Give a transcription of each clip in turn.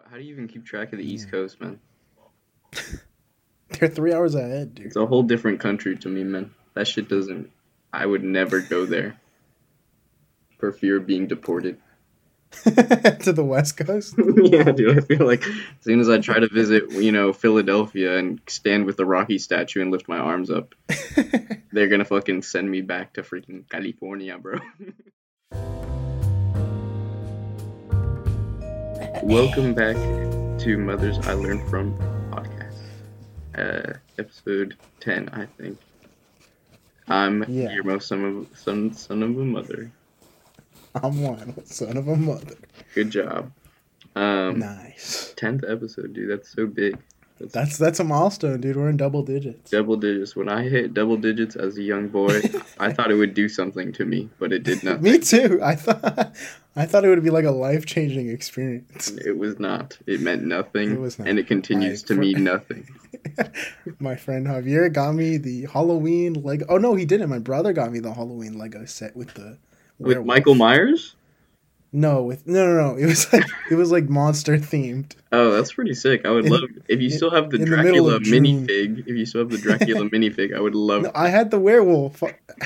How do you even keep track of the East Yeah. Coast, man? They're 3 hours ahead, dude. It's a whole different country to me, man. That shit doesn't. I would never go there for fear of being deported. To the West Coast. Yeah, dude. I feel like as soon as I try to visit, Philadelphia and stand with the Rocky statue and lift my arms up, they're gonna fucking send me back to freaking California, bro. Welcome back to Mothers I Learned From podcast, episode 10, I think. I'm Yeah. Guillermo, son of a mother. I'm one son of a mother. Good job. Nice. 10th episode, dude. That's so big. That's a milestone, dude. We're in double digits. Double digits. When I hit double digits as a young boy, I thought it would do something to me, but it did nothing. Me too. I thought it would be like a life-changing experience. It was not. It meant nothing, It was not. and it continues to mean nothing. My friend Javier got me the Halloween Lego. Oh no, he didn't. My brother got me the Halloween Lego set with the With werewolf. Michael Myers? No. It was like monster themed. Oh, that's pretty sick. I would love if you still have the in the middle Dracula of June. minifig. If you still have the Dracula minifig, I would love. No, I had the werewolf.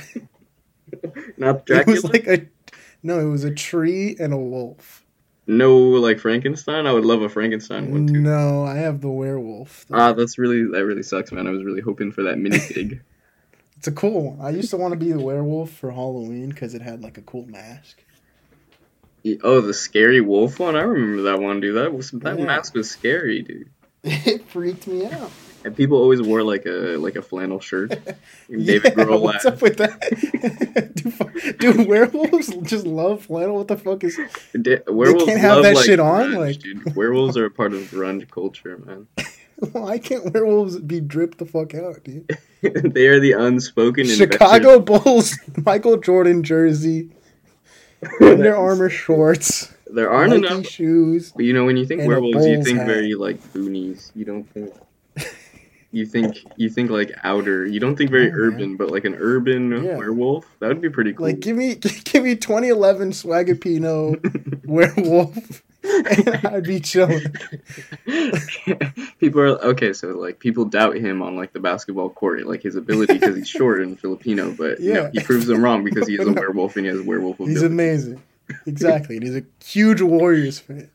Not It Dracula. was like it was a tree and a wolf. No, like Frankenstein. I would love a Frankenstein one too. No, I have the werewolf. That really sucks, man. I was really hoping for that minifig. It's a cool one. I used to want to be the werewolf for Halloween because it had like a cool mask. Oh, the scary wolf one. I remember that one, dude. That Yeah. mask was scary, dude. It freaked me out. And people always wore like a flannel shirt. David Yeah, Grohl what's laughed. up with that? Do werewolves just love flannel? What the fuck is? Werewolves can't have love, that like, shit on? grunge, Like- dude. Werewolves are a part of grunge culture, man. Why can't werewolves be dripped the fuck out, dude? They are the unspoken Chicago Bulls, Michael Jordan jersey, Under Armour shorts, There aren't Nike enough. shoes. But when you think And a werewolves, you Bulls think hat. very like boonies. You don't think. You think like outer. You don't think very No, man. urban, but like an urban Yeah. werewolf. That would be pretty cool. Like, give me 2011 Swagapino werewolf, and I'd be chilling. People are okay. So like people doubt him on like the basketball court, like his ability because he's short and Filipino. But Yeah. he proves them wrong because he is a No. werewolf and he has werewolf He's ability. amazing. Exactly. And he's a huge Warriors fan.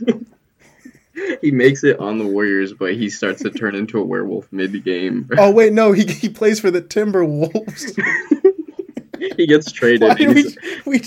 He makes it on the Warriors, but he starts to turn into a werewolf mid-game. Oh wait, no, he plays for the Timberwolves. He gets traded. Why do He's-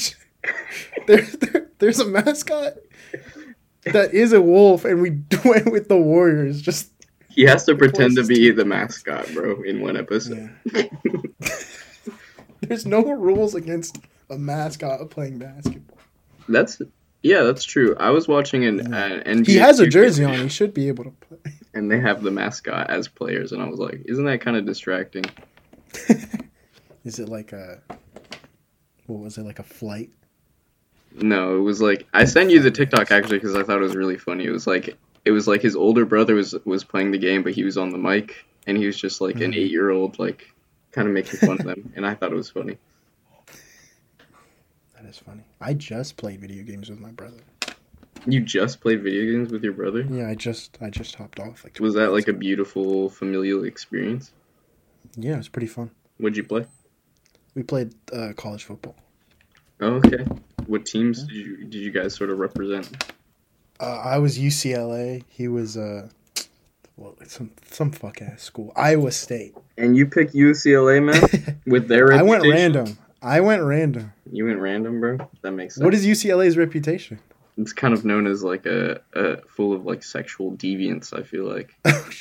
there's a mascot that is a wolf, and we went with the Warriors. Just He has to pretend to closest be to- the mascot, bro, in one episode. yeah. There's no rules against a mascot playing basketball. That's true. I was watching an NBA. He has a 2K jersey video, on. He should be able to play. and they have the mascot as players, and I was like, isn't that kind of distracting? Is it like a? What was it, like a flight? No, it was like I sent you the TikTok actually because I thought it was really funny. It was like his older brother was playing the game, but he was on the mic, and he was just like an 8-year-old, like kind of making fun of them, and I thought it was funny. That is funny. I just played video games with my brother. You just played video games with your brother? Yeah, I just hopped off. Like, Was that like a beautiful familial experience? yeah, it was pretty fun. What'd you play? We played college football. Oh, okay. What teams did you guys sort of represent? I was UCLA. He was some fuck ass school, Iowa State. And you picked UCLA, man, with their I went reputation? random. You went random, bro. That makes sense. What is UCLA's reputation? It's kind of known as like a full of like sexual deviance. I feel like.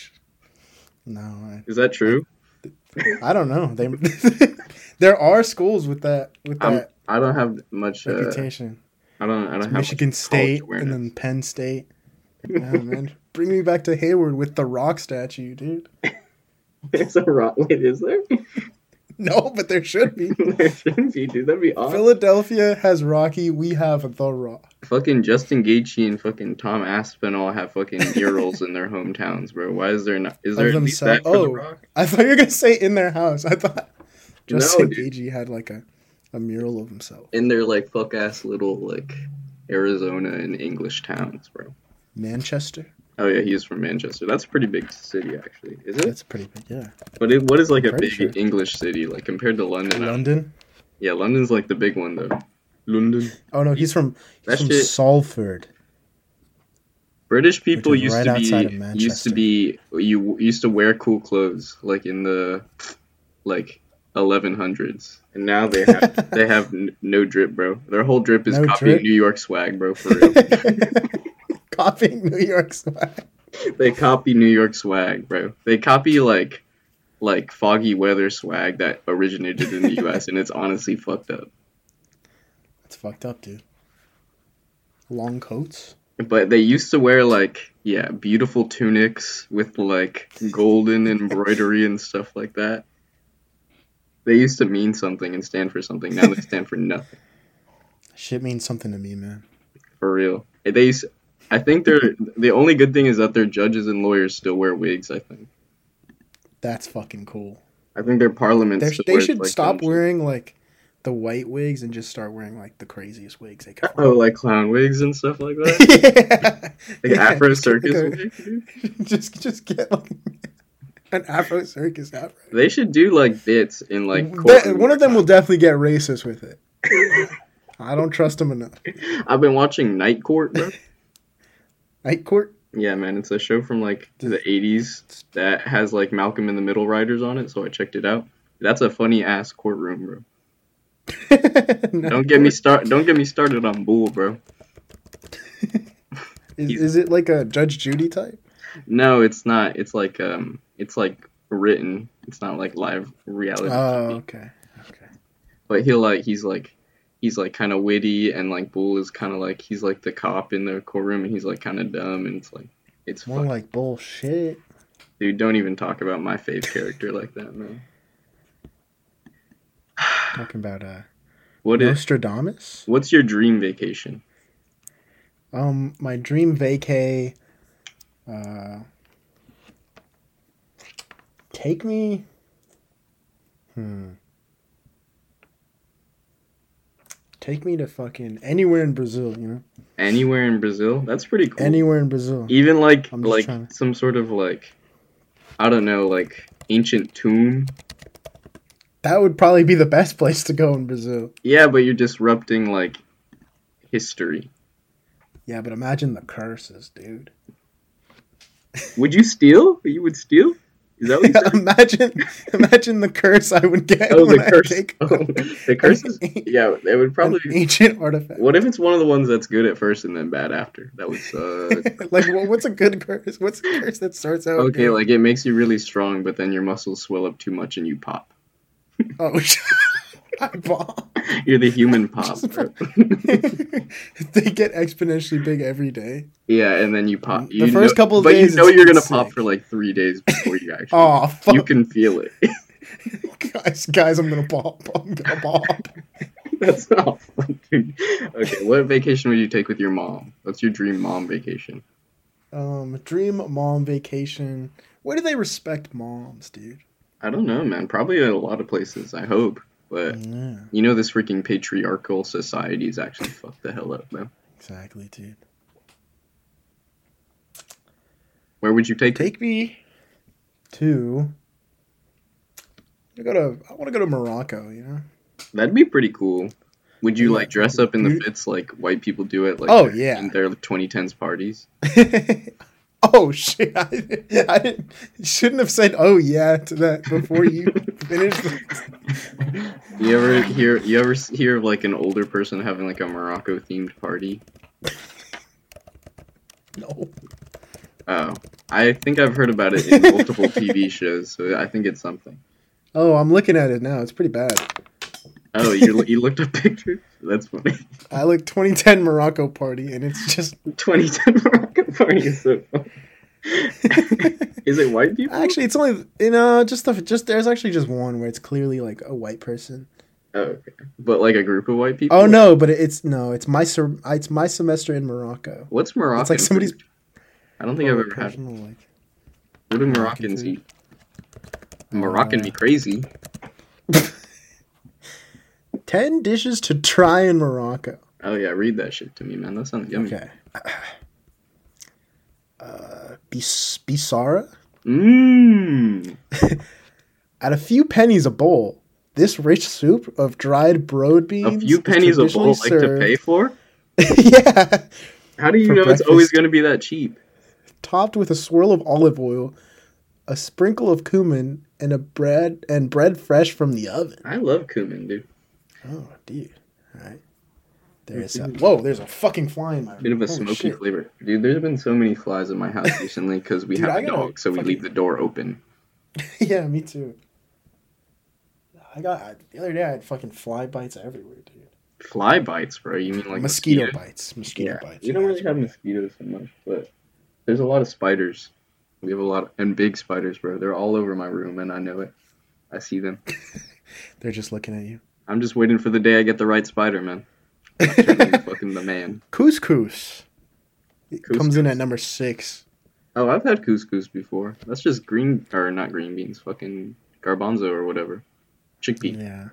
No, Is that true? I don't know. There are schools with that I don't have much. reputation. I don't have Michigan much State college and awareness. then Penn State. Yeah, man. Bring me back to Hayward with the rock statue, dude. There's a rock. Wait, is there? No, but there should be. There shouldn't be, dude. That'd be awesome. Philadelphia has Rocky. We have the Rock. Fucking Justin Gaethje and fucking Tom Aspinall have fucking murals in their hometowns, bro. Why is there not? Is there Of at least that for themselves. The Oh. Rock? I thought you were gonna say in their house. I thought No, Justin dude. Gaethje had like a mural of himself. In their like fuck ass little like Arizona and English towns, bro. Manchester. Oh yeah, he is from Manchester. That's a pretty big city, actually. Is it? That's pretty big. Yeah. But what is like a Pretty big sure. English city like compared to London? London. Yeah, London's like the big one though. London. Oh no, he's from That from shit. Salford. British people is right outside of you used to wear cool clothes like in the like 1100s, and now they have no drip, bro. Their whole drip is No copying drip? New York swag, bro. For real, Copying New York swag. they copy New York swag, bro. They copy like foggy weather swag that originated in the U.S. and it's honestly fucked up. It's fucked up, dude. Long coats. But they used to wear beautiful tunics with like golden embroidery and stuff like that. They used to mean something and stand for something. Now they stand for nothing. Shit means something to me, man. For real. I think the only good thing is that their judges and lawyers still wear wigs, I think. That's fucking cool. I think their parliament still They wears, should like, stop dumb wearing like the white wigs and just start wearing like the craziest wigs they can. shit. Oh, like clown wigs and stuff like that? Yeah. Like Afro just get, circus like, wig, dude? just get like an Afro circus afro. They should do like bits in like One of them will definitely get racist with it. I don't trust them enough. I've been watching Night Court, bro. Night Court? Yeah, man, it's a show from like the 80s that has like Malcolm in the Middle writers on it, so I checked it out. That's a funny ass courtroom, bro. Don't get me started on Bull, bro. Is it like a Judge Judy type? No, it's not. It's like written. It's not like live reality. Oh, okay. But he's kind of witty, and like Bull is kind of like he's like the cop in the courtroom, and he's like kind of dumb, and it's More like bullshit. Dude, don't even talk about my fave character like that, man. Talking about What is Nostradamus? what's your dream vacation? My dream vacay. Take me. Take me to fucking anywhere in Brazil, you know? Anywhere in Brazil? That's pretty cool. Anywhere in Brazil. Even like I'm just trying to- some sort of like I don't know, like ancient tomb. That would probably be the best place to go in Brazil. Yeah, but you're disrupting like history. Yeah, but imagine the curses, dude. Would you steal? You would steal? Is that what you said? imagine the curse I would get Oh, when the I curse. take Oh, the curses? Yeah, it would probably. an ancient artifact. What if it's one of the ones that's good at first and then bad after? That would suck. Like, what's a good curse? What's a curse that starts out? Okay, good? like it makes you really strong, but then your muscles swell up too much and you pop. Oh, I bomb. You're the human pop. Bro. They get exponentially big every day. Yeah, and then you pop. The first couple of but days, you know it's you're gonna sick. pop for like 3 days before you actually. Oh, fuck. You can feel it. guys, I'm gonna pop. I'm gonna pop. That's not fun, dude. Okay, what vacation would you take with your mom? What's your dream mom vacation? Dream mom vacation. Where do they respect moms, dude? I don't know, man. Probably a lot of places. I hope, but Yeah, you know, this freaking patriarchal society is actually fucked the hell up, man. exactly, dude. Where would you take her? Take me to. I want to go to Morocco. You know. That'd be pretty cool. Would you Yeah. like dress up in the You- fits like white people do it? Like Oh, yeah. in their 2010s parties. Oh shit! I didn't, shouldn't have said "oh yeah" to that before you finished. You ever hear of like an older person having like a Morocco themed party? No. Oh, I think I've heard about it in multiple TV shows, so I think it's something. Oh, I'm looking at it now. It's pretty bad. Oh, you looked up pictures? That's funny. I look 2010 Morocco party, and it's just 2010 Morocco party is so funny. Is it white people? actually it's only just there's actually just one where it's clearly like a white person. Oh, okay. But like a group of white people? Oh no, but it's my semester in Morocco. What's Moroccan? It's like somebody's. food? I don't think I've ever had. personal, like, What do Moroccan Moroccans food. eat? Moroccan me crazy. 10 dishes to try in Morocco. Oh yeah, read that shit to me, man. That sounds yummy. Okay. Bisara. Mmm. At a few pennies a bowl, this rich soup of dried broad A beans few is pennies a bowl, traditionally like to pay served- for? Yeah, How do you For know it's always breakfast. going to be that cheap? topped with a swirl of olive oil, a sprinkle of cumin, and bread fresh from the oven. I love cumin, dude. Oh, dude. All right. There's there's a fucking fly in my room. Bit of a Holy smoky shit. flavor. Dude, there's been so many flies in my house recently because we Dude, have I a gotta dog, so we fucking- leave the door open. Yeah, me too. The other day I had fucking fly bites everywhere, dude. Fly bites, bro. You mean like Mosquito mosquitoes? bites. Mosquito Yeah. bites. We don't really have mosquitoes so much, but there's a lot of spiders. We have a lot and big spiders, bro. They're all over my room, and I know it. I see them. They're just looking at you. I'm just waiting for the day I get the right spider, man. I'm turning fucking the man. Couscous. It comes in Couscous. at number 6. Oh, I've had couscous before. That's just green, or not green beans, fucking garbanzo or whatever. Chickpea. Yeah.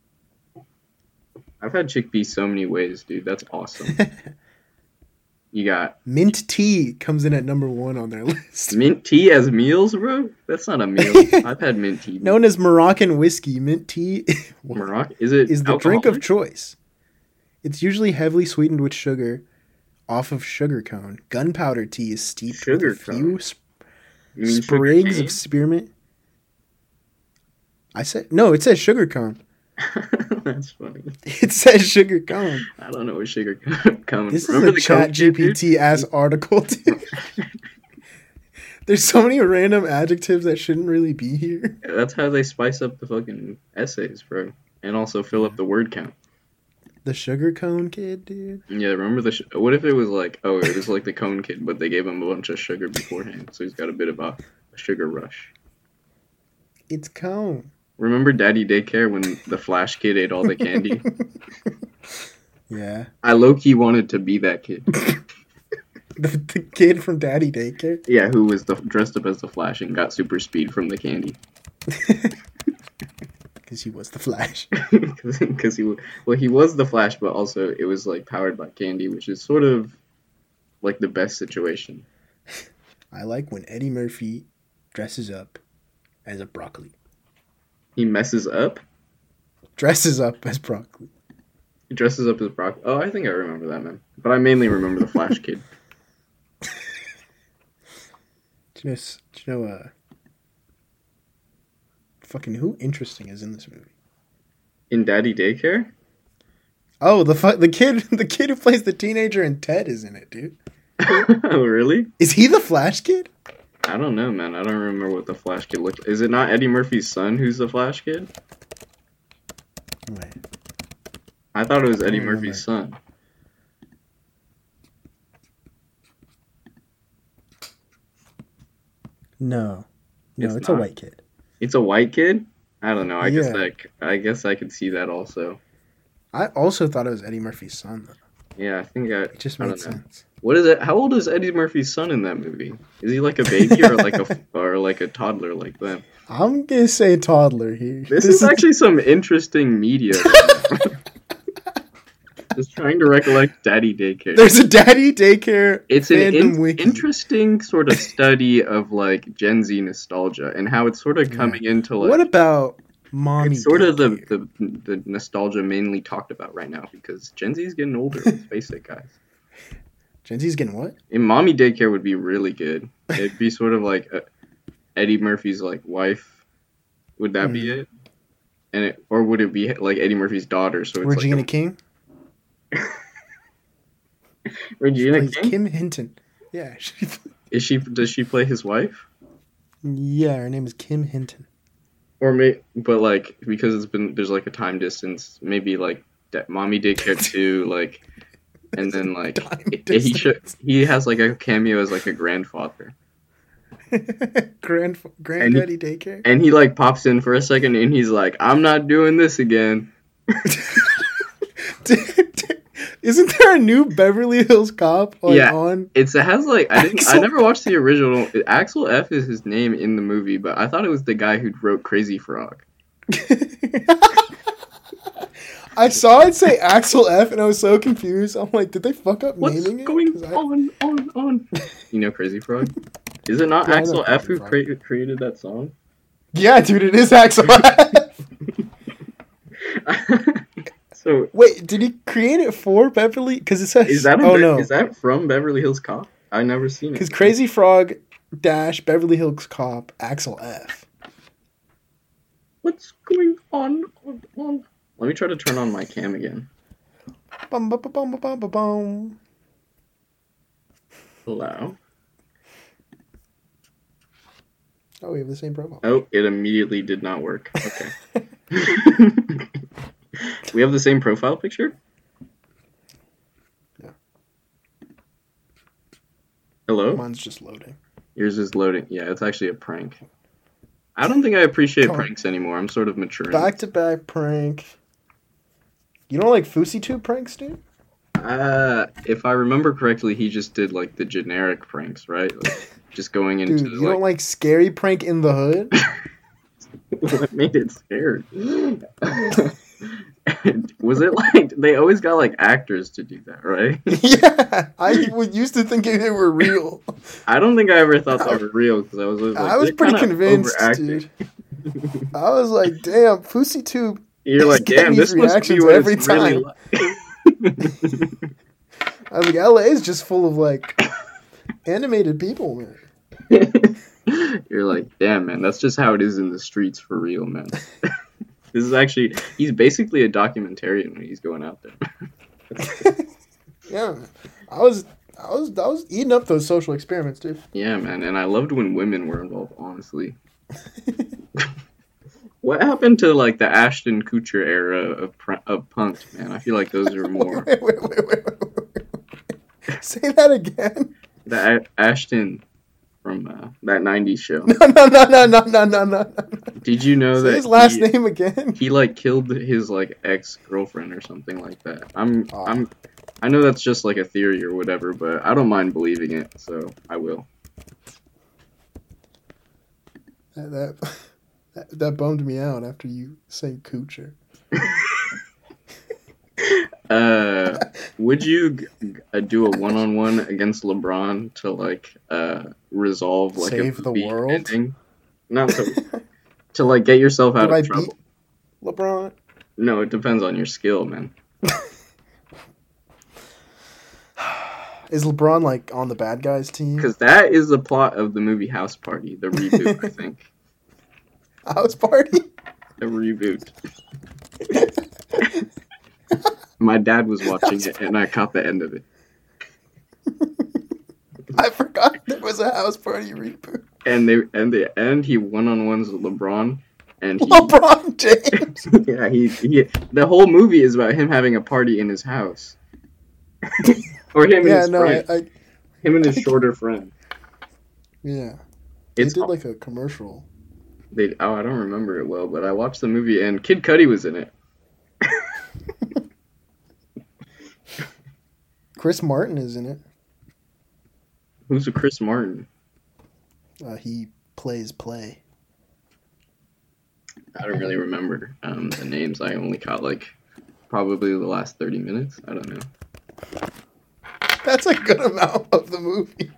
I've had chickpeas so many ways, dude. That's awesome. You got Mint tea comes in at number 1 on their list. mint tea as meals, bro? That's not a meal. I've had mint tea. Known as Moroccan whiskey, mint tea Morocco? Is it is the drink of alcoholic? choice. It's usually heavily sweetened with sugar off of sugar cone. Gunpowder tea is steeped with Sugar a few You mean sprigs sugar of spearmint. No, it says sugar cone. cane? That's funny. It says sugar cone. I don't know what sugar comes. This Remember is a the chat Coke kid, dude? GPT ass article, dude. There's so many random adjectives that shouldn't really be here. That's how they spice up the fucking essays, bro. And also fill up the word count. The sugar cone kid, dude. Yeah, remember what if it was like, oh, it was like the cone kid, but they gave him a bunch of sugar beforehand, so he's got a bit of a sugar rush. It's cone. Remember Daddy Daycare when the Flash kid ate all the candy? Yeah. I low-key wanted to be that kid. The kid from Daddy Daycare. Yeah, who was dressed up as the Flash and got super speed from the candy. Because he was the Flash. Because he was the Flash, but also it was like powered by candy, which is sort of like the best situation. I like when Eddie Murphy dresses up as a broccoli. He messes up. Dresses up as broccoli. He dresses up as Brock. Oh, I think I remember that, man. But I mainly remember the Flash kid. Do you know, fucking who interesting is in this movie? In Daddy Daycare? Oh, the kid who plays the teenager in Ted is in it, dude. Oh, really? Is he the Flash kid? I don't know, man. I don't remember what the Flash kid looked like. Is it not Eddie Murphy's son who's the Flash kid? Wait. I thought it was Eddie don't remember. Murphy's son. No, It's it's a not? white kid. It's a white kid? I don't know. I Yeah. guess I could see that also. I also thought it was Eddie Murphy's son, though. Yeah, I think It just I made don't know. sense. What is it? How old is Eddie Murphy's son in that movie? Is he like a baby or like a toddler like them? I'm gonna say toddler here. This is actually some interesting media. Just trying to recollect Daddy Daycare. There's a Daddy Daycare It's an fandom wiki. interesting sort of study of like Gen Z nostalgia and how it's sort of coming into like What about Mommy? it's sort of Daycare? the nostalgia mainly talked about right now because Gen Z is getting older. Let's face it, guys. Gen Z's getting what? And Mommy Daycare would be really good. It'd be sort of like Eddie Murphy's like wife. Would that be it? Or would it be like Eddie Murphy's daughter? So it's Regina like King. Regina Plays King? Kim Hinton. Yeah, Does she play his wife? yeah. Her name is Kim Hinton. But like because there's like a time distance, maybe like Mommy Daycare 2, like, and then like Time he has like a cameo as like a grandfather, Granddaddy Daycare. and he like pops in for a second, and he's like, "I'm not doing this again." Isn't there a new Beverly Hills Cop on? It has like I Axel- never watched the original. Axel F is his name in the movie, but I thought it was the guy who wrote Crazy Frog. I saw it say Axel F, and I was so confused. I'm like, did they fuck up What's naming it? going 'Cause on? You know Crazy Frog? Is it not Yeah, I know Axel F Crazy who Frog. created that song? Yeah, dude, it is Axel F. So Wait, did he create it for Beverly? Because it says. is that no. is that from Beverly Hills Cop? I've never seen it. Because Crazy Frog dash Beverly Hills Cop Axel F. What's going on? Let me try to turn on my cam again. Bum, bum, bum, bum, bum, bum, bum. Hello. Oh, we have the same profile. Oh, it immediately did not work. Okay. We have the same profile picture? Yeah. Hello? Mine's just loading. Yours is loading. Yeah, it's actually a prank. I don't think I appreciate Come on. pranks anymore. I'm sort of maturing. Back to back prank. You don't like FouseyTube pranks, dude? If I remember correctly, he just did like the generic pranks, right? Like, just going into Dude, you don't like scary prank in the hood? what made it scared? Was it like they always got like actors to do that, right? Yeah, I used to think they were real. I don't think I ever thought they were real because I was always like, I was they're pretty kinda convinced, overacting. dude. I was like, damn, FouseyTube. You're like, getting damn, these this must be reactions what every it's really time. like. I was like, LA is just full of like animated people, man. You're like, damn, man, that's just how it is in the streets for real, man. This is actually, he's basically a documentarian when he's going out there. Yeah, man. I was eating up those social experiments, dude. Yeah, man, and I loved when women were involved, honestly. What happened to, like, the Ashton Kutcher era of Punk'd, man? I feel like those are more... Wait. Say that again. The Ashton from that 90s show. No. Did you know Say that his last name again. he like killed his like ex-girlfriend or something like that? I know that's just like a theory or whatever, but I don't mind believing it, so I will. That bummed me out after you say Coocher. Would you do a one-on-one against LeBron to like resolve like Save a the movie world? ending? Not to like get yourself out Would I of trouble. beat LeBron? No, it depends on your skill, man. Is LeBron like on the bad guys team? Because that is the plot of the movie House Party, the reboot, I think. House Party? The reboot. My dad was watching it, and I caught the end of it. I forgot there was a House Party reboot. And the end, he one-on-ones with LeBron, and he LeBron James. yeah, he the whole movie is about him having a party in his house, or him and his friend, him and his shorter friend. Yeah, they It's did like a commercial. I don't remember it well, but I watched the movie, and Kid Cudi was in it. Chris Martin is in it. Who's a Chris Martin? He plays Play. I don't really remember the names. I only caught like probably the last 30 minutes. I don't know. That's a good amount of the movie.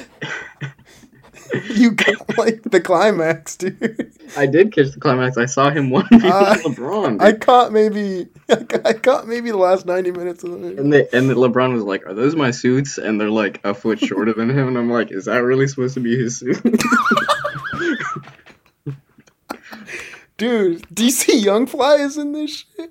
You got like the climax, dude. I did catch the climax. I saw him 1v1 LeBron. Dude. I caught maybe the last 90 minutes of the movie. And the LeBron was like, "Are those my suits?" And they're like a foot shorter than him. And I'm like, "Is that really supposed to be his suit?" Dude, DC Young Fly is in this shit.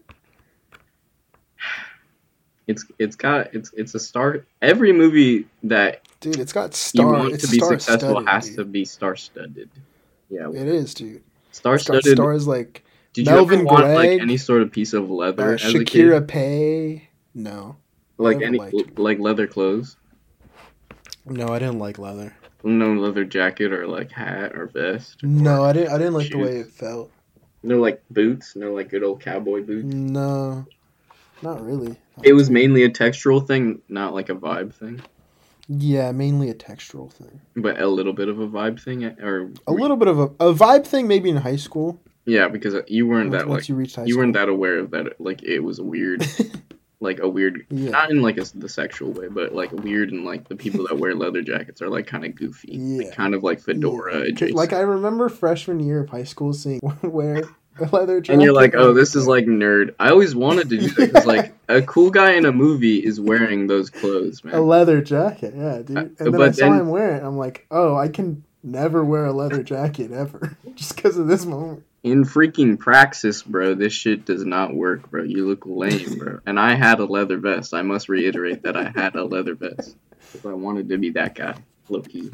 It's a star. Every movie that Dude, it's got you star. want It's to be successful star-studded, has dude. to be star-studded. Yeah, It is, dude. It's star-studded. got stars like Did Melvin you ever want Gregg, like any sort of piece of leather as a kid? Shakira Pay. No. Like never any liked- like leather clothes? No, I didn't like leather. No leather jacket or like hat or vest? No, I didn't like the shoes? way it felt. No like boots? No like good old cowboy boots? No. Not really. It was mainly a textural thing, not like a vibe thing. Yeah, mainly a textural thing. But a little bit of a vibe thing, or A little bit of a vibe thing maybe in high school. Yeah, because you weren't once, that once like you reached high you school. weren't that aware of that. Like it was weird, like a weird, Yeah. not in like the sexual way, but like weird and like the people that wear leather jackets are like kind of goofy, like, Yeah. kind of like fedora Yeah. adjacent. Like I remember freshman year of high school seeing wear a leather jacket. And you're like, oh, I'm this is like nerd. I always wanted to do that because like a cool guy in a movie is wearing those clothes, a man. leather jacket, yeah, dude. And then but I saw then- him wear it. I'm like, oh, I can never wear a leather jacket ever, just because of this moment. In freaking praxis, bro, this shit does not work, bro. You look lame, bro. And I had a leather vest. I must reiterate that I had a leather vest because I wanted to be that guy, low key.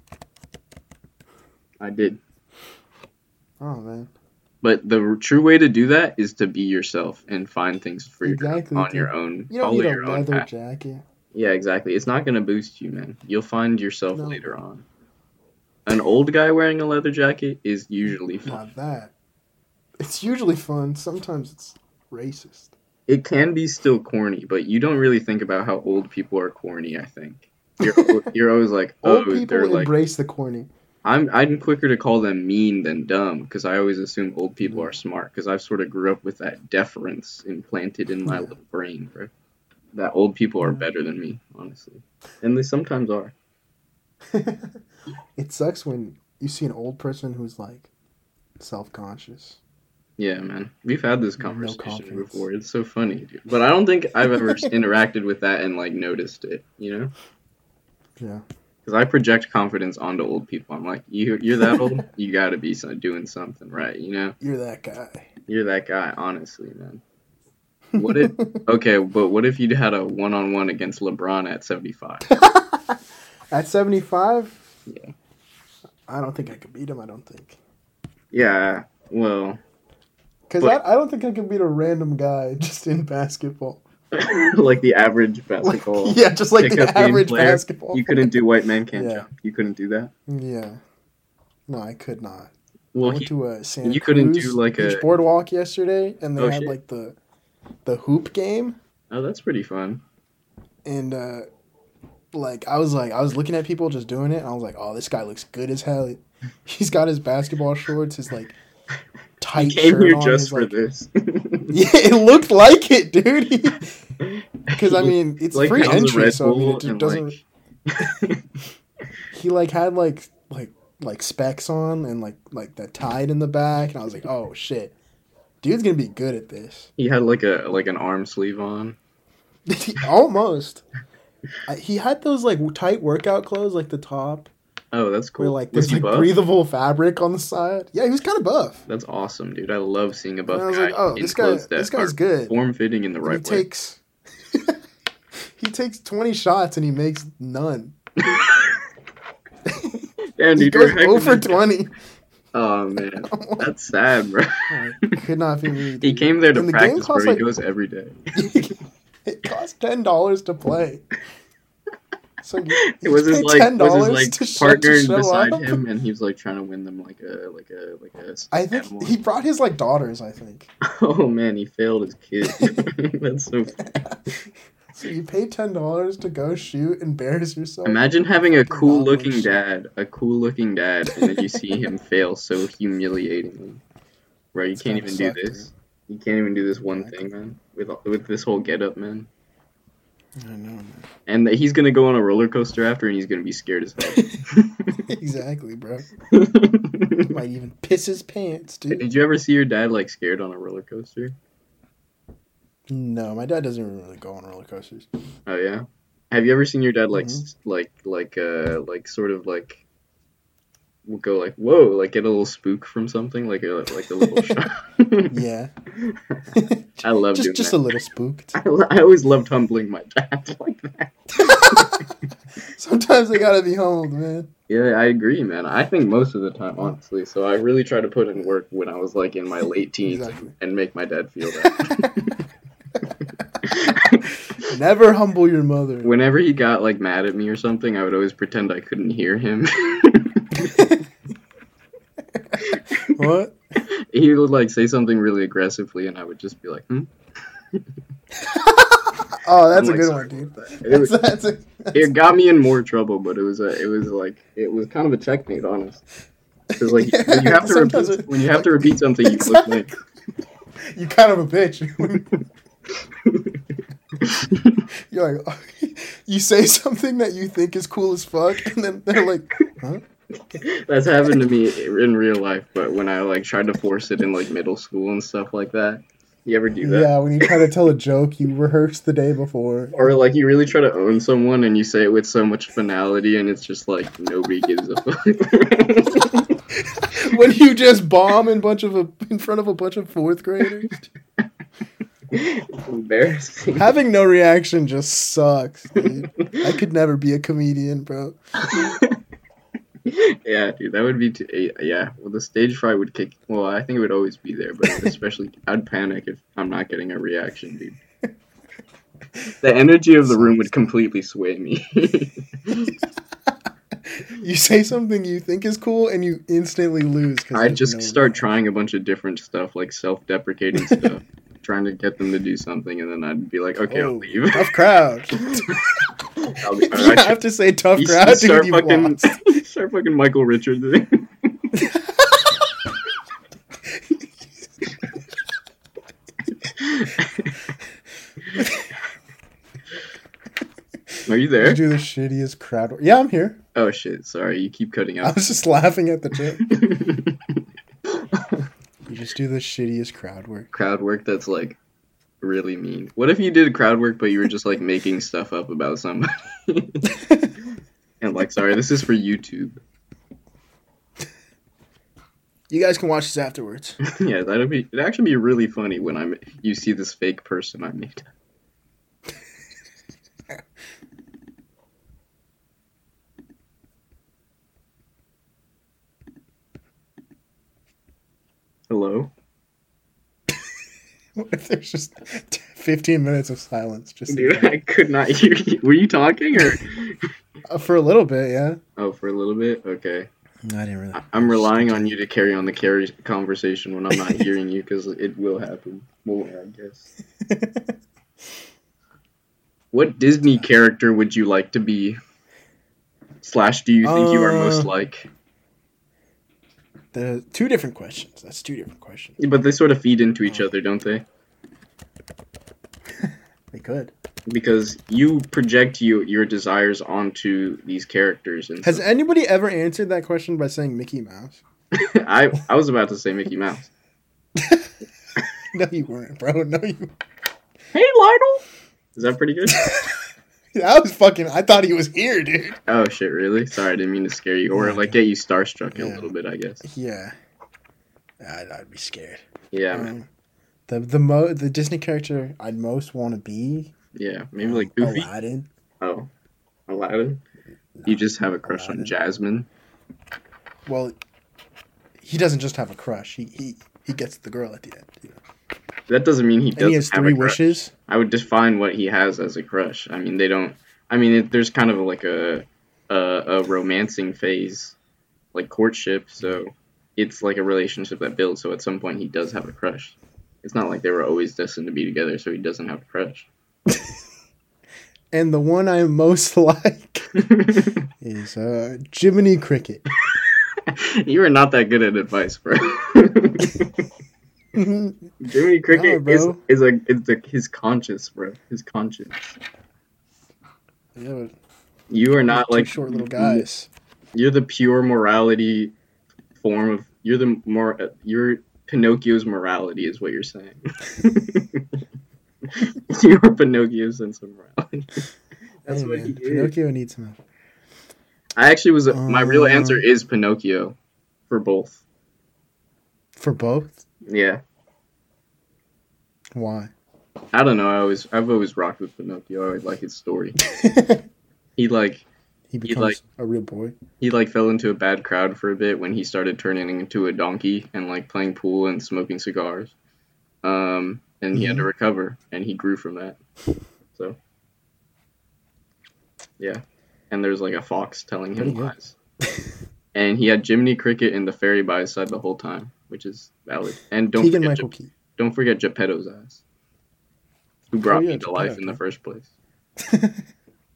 I did. Oh man, But the true way to do that is to be yourself and find things for Exactly, on dude. your own. you don't Follow need a your own leather path. jacket. Yeah, exactly. It's not gonna boost you, man. You'll find yourself No. later on. An old guy wearing a leather jacket is usually fun. Not that. It's usually fun. Sometimes it's racist. It can be still corny, but you don't really think about how old people are corny. I think you're always like, oh, Old people they're like. embrace the corny. I'm quicker to call them mean than dumb because I always assume old people are smart because I sort of grew up with that deference implanted in my Yeah. little brain, bro. That old people are better than me, honestly, and they sometimes are. It sucks when you see an old person who's like self-conscious. Yeah, man. We've had this No conversation confidence. before. It's so funny, dude. But I don't think I've ever interacted with that and like noticed it, you know? Yeah. Because I project confidence onto old people. I'm like, you're that old? You gotta be doing something right, you know? You're that guy. You're that guy, honestly, man. What if, okay, but what if you had a one-on-one against LeBron at 75? At 75? Yeah. I don't think I could beat him, I don't think. Yeah, well, Because But- I don't think I could beat a random guy just in basketball. like the average Like, basketball. yeah, just like pickup the game average player. basketball. You couldn't do white man can't Yeah. jump. You couldn't do that? Yeah. No, I could not. I Well, went to a Santa you couldn't Cruz do, like, beach a- boardwalk yesterday, and they Oh, had shit. like the hoop game, oh, that's pretty fun. and like I was looking at people just doing it, and I was like, oh, this guy looks good as hell. He's got his basketball shorts, his like tight Came shirt here on, just his, for like- this. Yeah, it looked like it, dude. Because I mean, it's Like, free how's a entry, Red so I mean, Bull it just and, doesn't. like- He like had like specs on and like that tied in the back, and I was like, oh shit, dude's gonna be good at this. He had like an arm sleeve on. Almost. He had those like tight workout clothes, like the top, Oh, that's where cool. like Was there's he like buff? breathable fabric on the side. Yeah, he was kind of buff. That's awesome, dude. I love seeing a buff And I was guy like, oh, in this guy, clothes that this guy's are good. form fitting in the And right he way. takes he takes 20 shots and he makes none. Damn, He dude, you're goes hyping 0 for this- 20. Oh man, that's sad, bro. Could not be me. He dude. came there to And the game practice, bro. costs, He like- goes every day. It costs $10 to play. So you It was his pay like $10 to partner show beside up? him, and he was like trying to win them like a I think animal. he brought his like daughters. I think. Oh man, he failed his kid. That's so. So you pay $10 to go shoot, embarrass yourself. Imagine having a Fucking cool not looking shit. dad, and then you see him fail so humiliatingly. Bro, you It's can't gotta even do suck, this. You can't even do this one Yeah, I thing, man. With this whole getup, man. I know, man. And that he's gonna go on a roller coaster after, and he's gonna be scared as hell. Exactly, bro. Might even piss his pants, dude. Did you ever see your dad like scared on a roller coaster? No, my dad doesn't even really go on roller coasters. Oh yeah. Have you ever seen your dad like Mhm. like sort of like go like whoa, like get a little spook from something like a little shot? Yeah, I love doing just that. a little spooked. I always loved humbling my dad like that. Sometimes they gotta be humbled, man. Yeah, I agree, man. I think most of the time, honestly. So I really try to put in work when I was like in my late teens Exactly. and make my dad feel that. Never humble your mother. Whenever he got like mad at me or something, I would always pretend I couldn't hear him. What? He would like say something really aggressively, and I would just be like, "Hmm." Oh, that's I'm a like, good sorry one, dude. about that. It was, That's it got me in more trouble, but it was kind of a checkmate, honest. Because like Yeah, when you have to sometimes repeat it- when you have to repeat something, you look like. You kind of a bitch. You're like, you say something that you think is cool as fuck, and then they're like, huh? That's happened to me in real life, but when I like tried to force it in like middle school and stuff like that. You ever do that? Yeah, when you try to tell a joke, you rehearse the day before. Or like you really try to own someone and you say it with so much finality and it's just like nobody gives a fuck. When you just bomb in front of a bunch of fourth graders. It's embarrassing. Having no reaction just sucks, dude. I could never be a comedian, bro. Yeah, dude, that would be yeah. Well, the stage fright would kick. Well, I think it would always be there, but especially I'd panic if I'm not getting a reaction, dude. The energy of the room would completely sway me. You say something you think is cool and you instantly lose. I'd just start trying a bunch of different stuff, like self-deprecating stuff, trying to get them to do something, and then I'd be like, okay, I'll leave. Tough crowd. I'll be, You have to say tough crowd, dude. You've lost. Start fucking Michael Richards. Are you there? You do the shittiest crowd work. Yeah, I'm here. Oh shit, sorry, you keep cutting I out. was just laughing at the joke. You just do the shittiest crowd work. Crowd work that's like really mean. What if you did crowd work but you were just like making stuff up about somebody? And like, sorry, this is for YouTube. You guys can watch this afterwards. Yeah, it'd actually be really funny when you see this fake person I made. Hello? What if there's just 15 minutes of silence? Just Dude, I could not hear you. Were you talking or? for a little bit, yeah. Oh, for a little bit? Okay. No, I didn't really. I'm relying on you to carry on the conversation when I'm not hearing you, because it will happen. Well, I guess. What Disney character would you like to be? / do you think you are most like? The two different questions. That's two different questions. Yeah, but they sort of feed into each other, don't they? They could. Because you project your desires onto these characters. And Has anybody ever answered that question by saying Mickey Mouse? I was about to say Mickey Mouse. No, you weren't, bro. No, you. Hey, Lionel. Is that pretty good? That was fucking. I thought he was here, dude. Oh shit! Really? Sorry, I didn't mean to scare you, or like get you starstruck a little bit, I guess. Yeah. I'd be scared. Yeah, man. The Disney character I'd most want to be. Yeah, maybe like Goofy. Aladdin. Oh, Aladdin. No, You just have a crush Aladdin. on Jasmine. Well, he doesn't just have a crush. He gets the girl at the end. You know? That doesn't mean he doesn't And he has have 3 a crush. wishes. I would define what he has as a crush. I mean, they don't. I mean, there's kind of like a romancing phase, like courtship. So it's like a relationship that builds. So at some point, he does have a crush. It's not like they were always destined to be together. So he doesn't have a crush. And the one I most like is Jiminy Cricket. You are not that good at advice, bro. Jiminy Cricket bro. is his conscience, bro. His conscience. Yeah, You are not two like short little guys. You're the pure morality form of. You're Pinocchio's morality, is what you're saying. You're Pinocchio's sense of morality. That's Hey, what man, he is. Pinocchio needs some help. I actually was. My real answer is Pinocchio, for both. For both? Yeah. Why? I don't know. I've always rocked with Pinocchio. I always like his story. He becomes a real boy. He fell into a bad crowd for a bit when he started turning into a donkey and like playing pool and smoking cigars. And he had to recover, and he grew from that. So, yeah. And there's like a fox telling him lies. And he had Jiminy Cricket and the fairy by his side the whole time, which is valid. And don't forget Geppetto's ass, who brought me to life in the first place.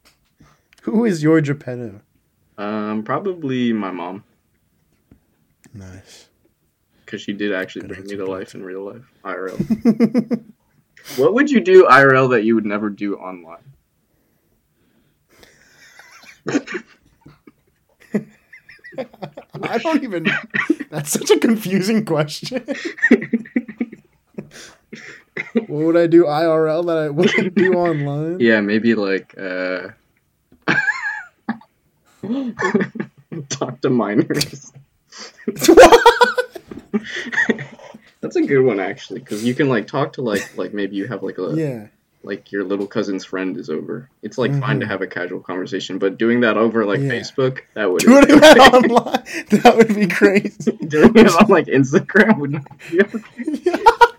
Who is your Geppetto? Probably my mom. Nice. Because she did actually Good bring answer, me to good life in real life, IRL. What would you do IRL that you would never do online? I don't even. That's such a confusing question. What would I do IRL that I wouldn't do online? Yeah, maybe like talk to minors. That's a good one actually, because you can like talk to like maybe you have like a Yeah. like your little cousin's friend is over. It's like fine to Mhm. have a casual conversation, but doing that over like Yeah. Facebook, that would Doing that online, that would be crazy. doing it on like Instagram would not be okay.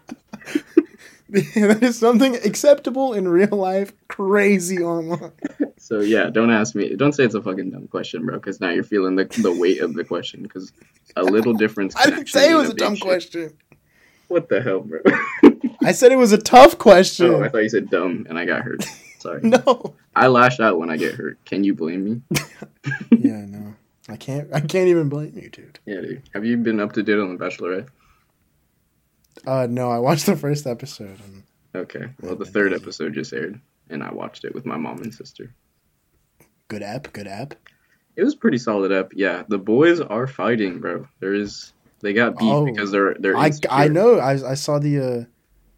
That is something acceptable in real life, crazy online. So yeah, don't ask me. Don't say it's a fucking dumb question, bro, because now you're feeling the weight of the question. Because a little difference. I can didn't actually say it mean was a big dumb shit. question. What the hell, bro? I said it was a tough question. Oh, I thought you said dumb, and I got hurt. Sorry. No. I lash out when I get hurt. Can you blame me? Yeah, no. I can't even blame you, dude. Yeah, dude. Have you been up to date on The Bachelorette? No, I watched the first episode. And Okay. Well, the third episode just aired, and I watched it with my mom and sister. good app. It was pretty solid up. Yeah, the boys are fighting, bro. They got beef Oh, because they're I insecure. know. I saw the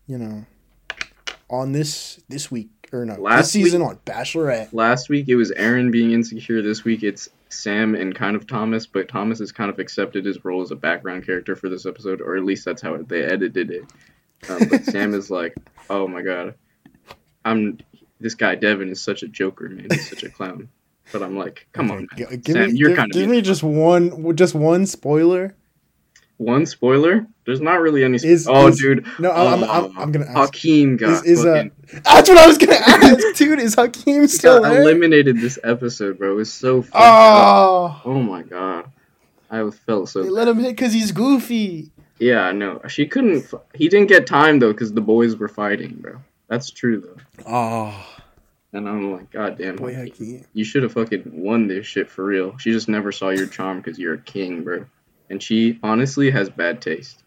on this week or no Last this season on Bachelorette. Last week it was Aaron being insecure. This week it's Sam and kind of Thomas, but Thomas has kind of accepted his role as a background character for this episode, or at least that's how they edited it. But Sam is like, oh my god, this guy Devin is such a joker, man. He's such a clown. But I'm like, come on, man. Sam, you're kind of give me just one spoiler. one spoiler. There's not really any. Dude. No, I'm gonna ask. Hakeem got fucking. That's what I was gonna ask, dude. Is Hakeem still got there? eliminated this episode, bro. It was so fucked up. Oh, Oh my god, I felt so. they let him hit because he's goofy. Yeah, no, she couldn't. He didn't get time though because the boys were fighting, bro. That's true though. Oh, And I'm like, god damn, boy, Hakeem, Hakeem. you should have fucking won this shit for real. She just never saw your charm because you're a king, bro. And she honestly has bad taste.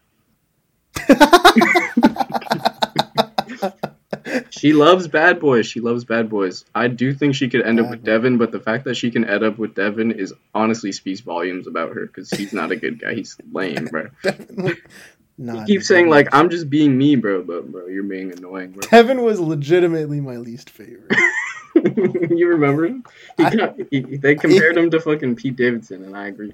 She loves bad boys. She loves bad boys. I do think she could end up with Devin, but the fact that she can end up with Devin is honestly speaks volumes about her because he's not a good guy. He's lame, bro. Definitely. He keeps saying like, "I'm just being me, bro," but bro, you're being annoying, bro. Devin was legitimately my least favorite. You remember him? They compared him to fucking Pete Davidson, and I agree.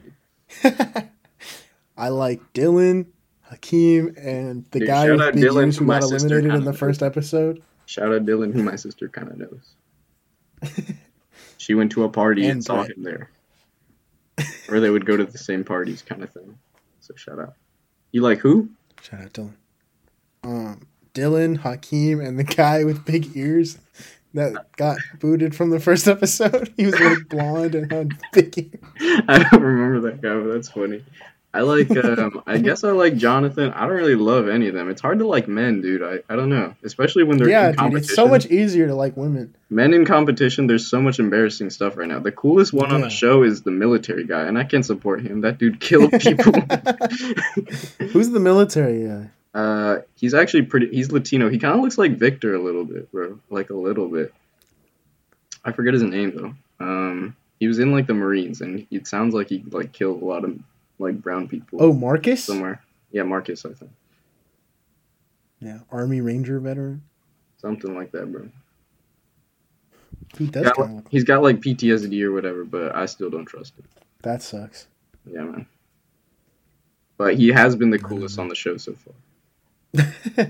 I like Dylan, Hakeem, and the Dude, guy shout with out big Dylan, ears who who my got sister eliminated in kinda the first episode. Shout out Dylan, who my sister kind of knows. She went to a party and saw Brett. him there. Or they would go to the same parties kind of thing. So shout out. You like who? Shout out Dylan. Dylan, Hakeem, and the guy with big ears that got booted from the first episode. He was like blonde and had big ears. I don't remember that guy, but that's funny. I like, I guess I like Jonathan. I don't really love any of them. It's hard to like men, dude. I don't know. Especially when they're in Dude, competition. it's so much easier to like women. Men in competition, there's so much embarrassing stuff right now. The coolest one on the show is the military guy, and I can't support him. That dude killed people. Who's the military guy? He's actually he's Latino. He kind of looks like Victor a little bit, bro. Like a little bit. I forget his name though. He was in like the Marines, and it sounds like he like killed a lot of like brown people. Oh, Marcus? Somewhere. Yeah, Marcus, I think. Yeah, Army Ranger veteran. Something like that, bro. He does kind of. He's got like PTSD or whatever, but I still don't trust him. That sucks. Yeah, man. But he has been the coolest on the show so far.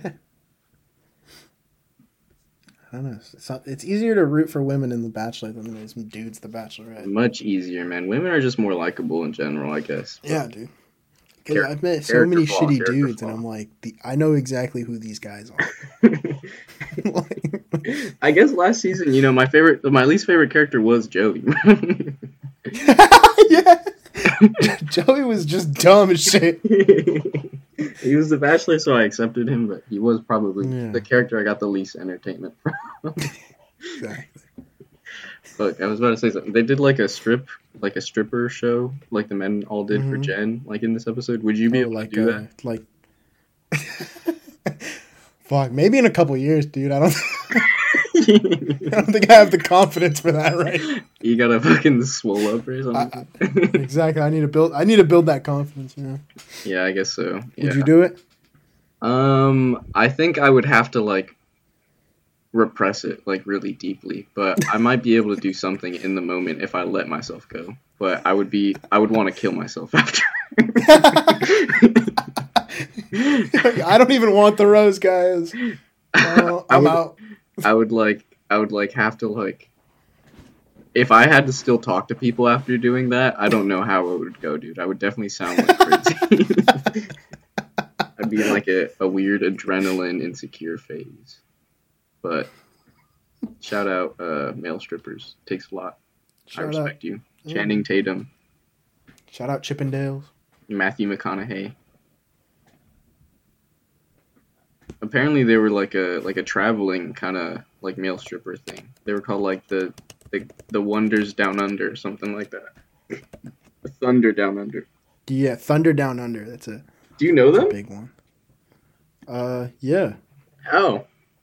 I don't know. It's easier to root for women in The Bachelor than it is dudes The Bachelorette. Much easier, man. Women are just more likable in general, I guess. Yeah, dude. Because I've met so many shitty dudes, flaw. and I'm like, I know exactly who these guys are. I guess last season, you know, my least favorite character was Joey. Yeah. Joey was just dumb as shit. He was the Bachelor, so I accepted him, but he was probably Yeah. the character I got the least entertainment from. Exactly. Look, I was about to say something. They did like a strip like a stripper show, like the men all did for Mhm. Jen, like in this episode? Would you be able like to do that? like. Fuck, maybe in a couple years, dude. I don't. I don't think I have the confidence for that, right? You gotta fucking swole up or something. Exactly. I need to build that confidence. Yeah. Yeah, I guess so. Yeah. Would you do it? I think I would have to like repress it like really deeply, but I might be able to do something in the moment if I let myself go. But I would want to kill myself after. I don't even want the rose, guys. I'm out. I would have to like, if I had to still talk to people after doing that, I don't know how it would go, dude. I would definitely sound like crazy. I'd be in like a weird adrenaline insecure phase. But shout out male strippers. Takes a lot. I respect you. Channing Tatum. Shout out Chippendales. Matthew McConaughey. Apparently they were like a traveling kind of like male stripper thing. They were called like the Wonders Down Under or something like that. The Thunder Down Under. Yeah, Thunder Down Under. That's a. Do you know them? A big one. Yeah. How?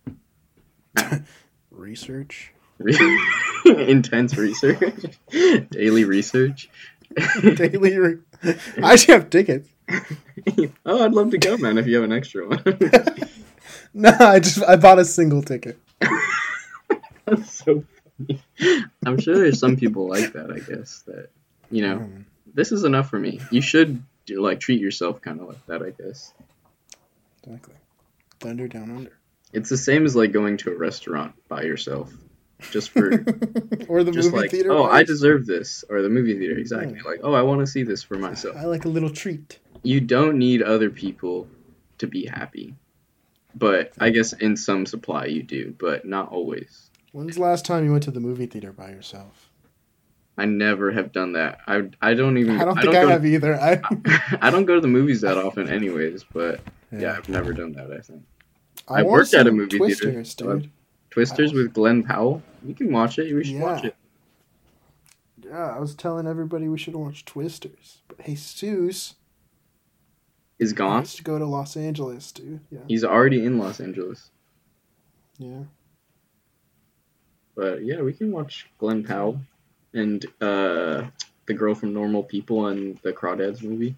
Research. Intense research. Daily research. I actually have tickets. Oh, I'd love to go, man, if you have an extra one. No, I bought a single ticket. That's so funny. I'm sure there's some people like that, I guess, that, you know, this is enough for me. You should treat yourself kind of like that, I guess. Exactly. Thunder Down Under. It's the same as like going to a restaurant by yourself. Just for or the just movie theater. Oh, I deserve this. Or the movie theater, exactly. Yeah. Like, oh, I want to see this for myself. I like a little treat. You don't need other people to be happy. But I guess in some supply you do, but not always. When's the last time you went to the movie theater by yourself? I never have done that. I don't think I have either. I don't go to the movies that often anyways, but yeah I've never done that, I think. I want worked at a movie Twisters, theater. Dude. Twisters with Glenn Powell? We can watch it. We should watch it. Yeah, I was telling everybody we should watch Twisters. But Jesus is gone. Wants to go to Los Angeles, dude. Yeah. He's already in Los Angeles. Yeah. But yeah, we can watch Glenn Powell and the girl from Normal People and the Crawdads movie.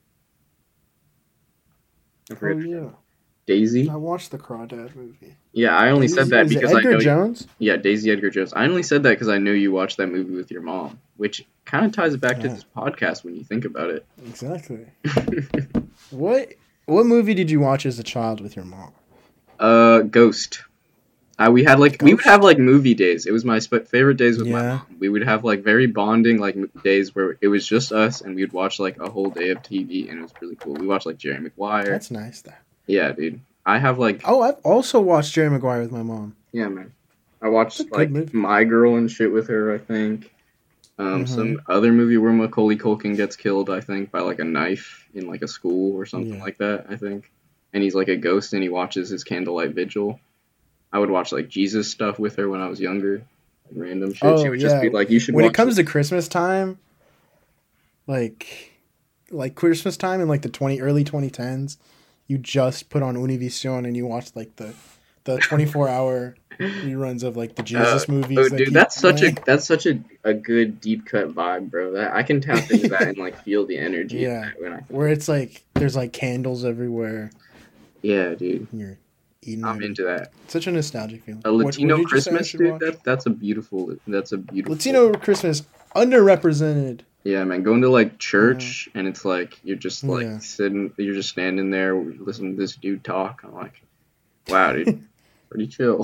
Oh yeah. Daisy. I watched the Crawdad movie. Yeah, I only said that because I know Edgar Jones? Yeah, Daisy Edgar Jones. I only said that because I know you watched that movie with your mom, which kind of ties back to this podcast when you think about it. Exactly. What movie did you watch as a child with your mom? Ghost. We would have like movie days. It was my favorite days with my mom. We would have like very bonding like days where it was just us and we'd watch like a whole day of TV and it was really cool. We watched like Jerry Maguire. That's nice though. Yeah, dude. I have like... Oh, I've also watched Jerry Maguire with my mom. Yeah, man. I watched like My Girl and shit with her, I think. Some other movie where Macaulay Culkin gets killed, I think, by like a knife in like a school or something like that, I think. And he's like a ghost and he watches his candlelight vigil. I would watch like Jesus stuff with her when I was younger. Like random shit. Oh, she would just be like, you should when watch it comes to Christmas time, like Christmas time in like the early 2010s, you just put on Univision and you watch like the 24-hour reruns of like the Jesus movies. Oh, dude, that's such a good deep cut vibe, bro. I can tap into that and like feel the energy. Yeah, where it's like there's like candles everywhere. Yeah, dude. You're eating. I'm into that. Such a nostalgic feeling. A Latino Christmas, dude. That's a beautiful. Latino Christmas, underrepresented. Yeah, man, going to like church and it's like you're just like you're just standing there listening to this dude talk. I'm like, wow, dude, pretty chill.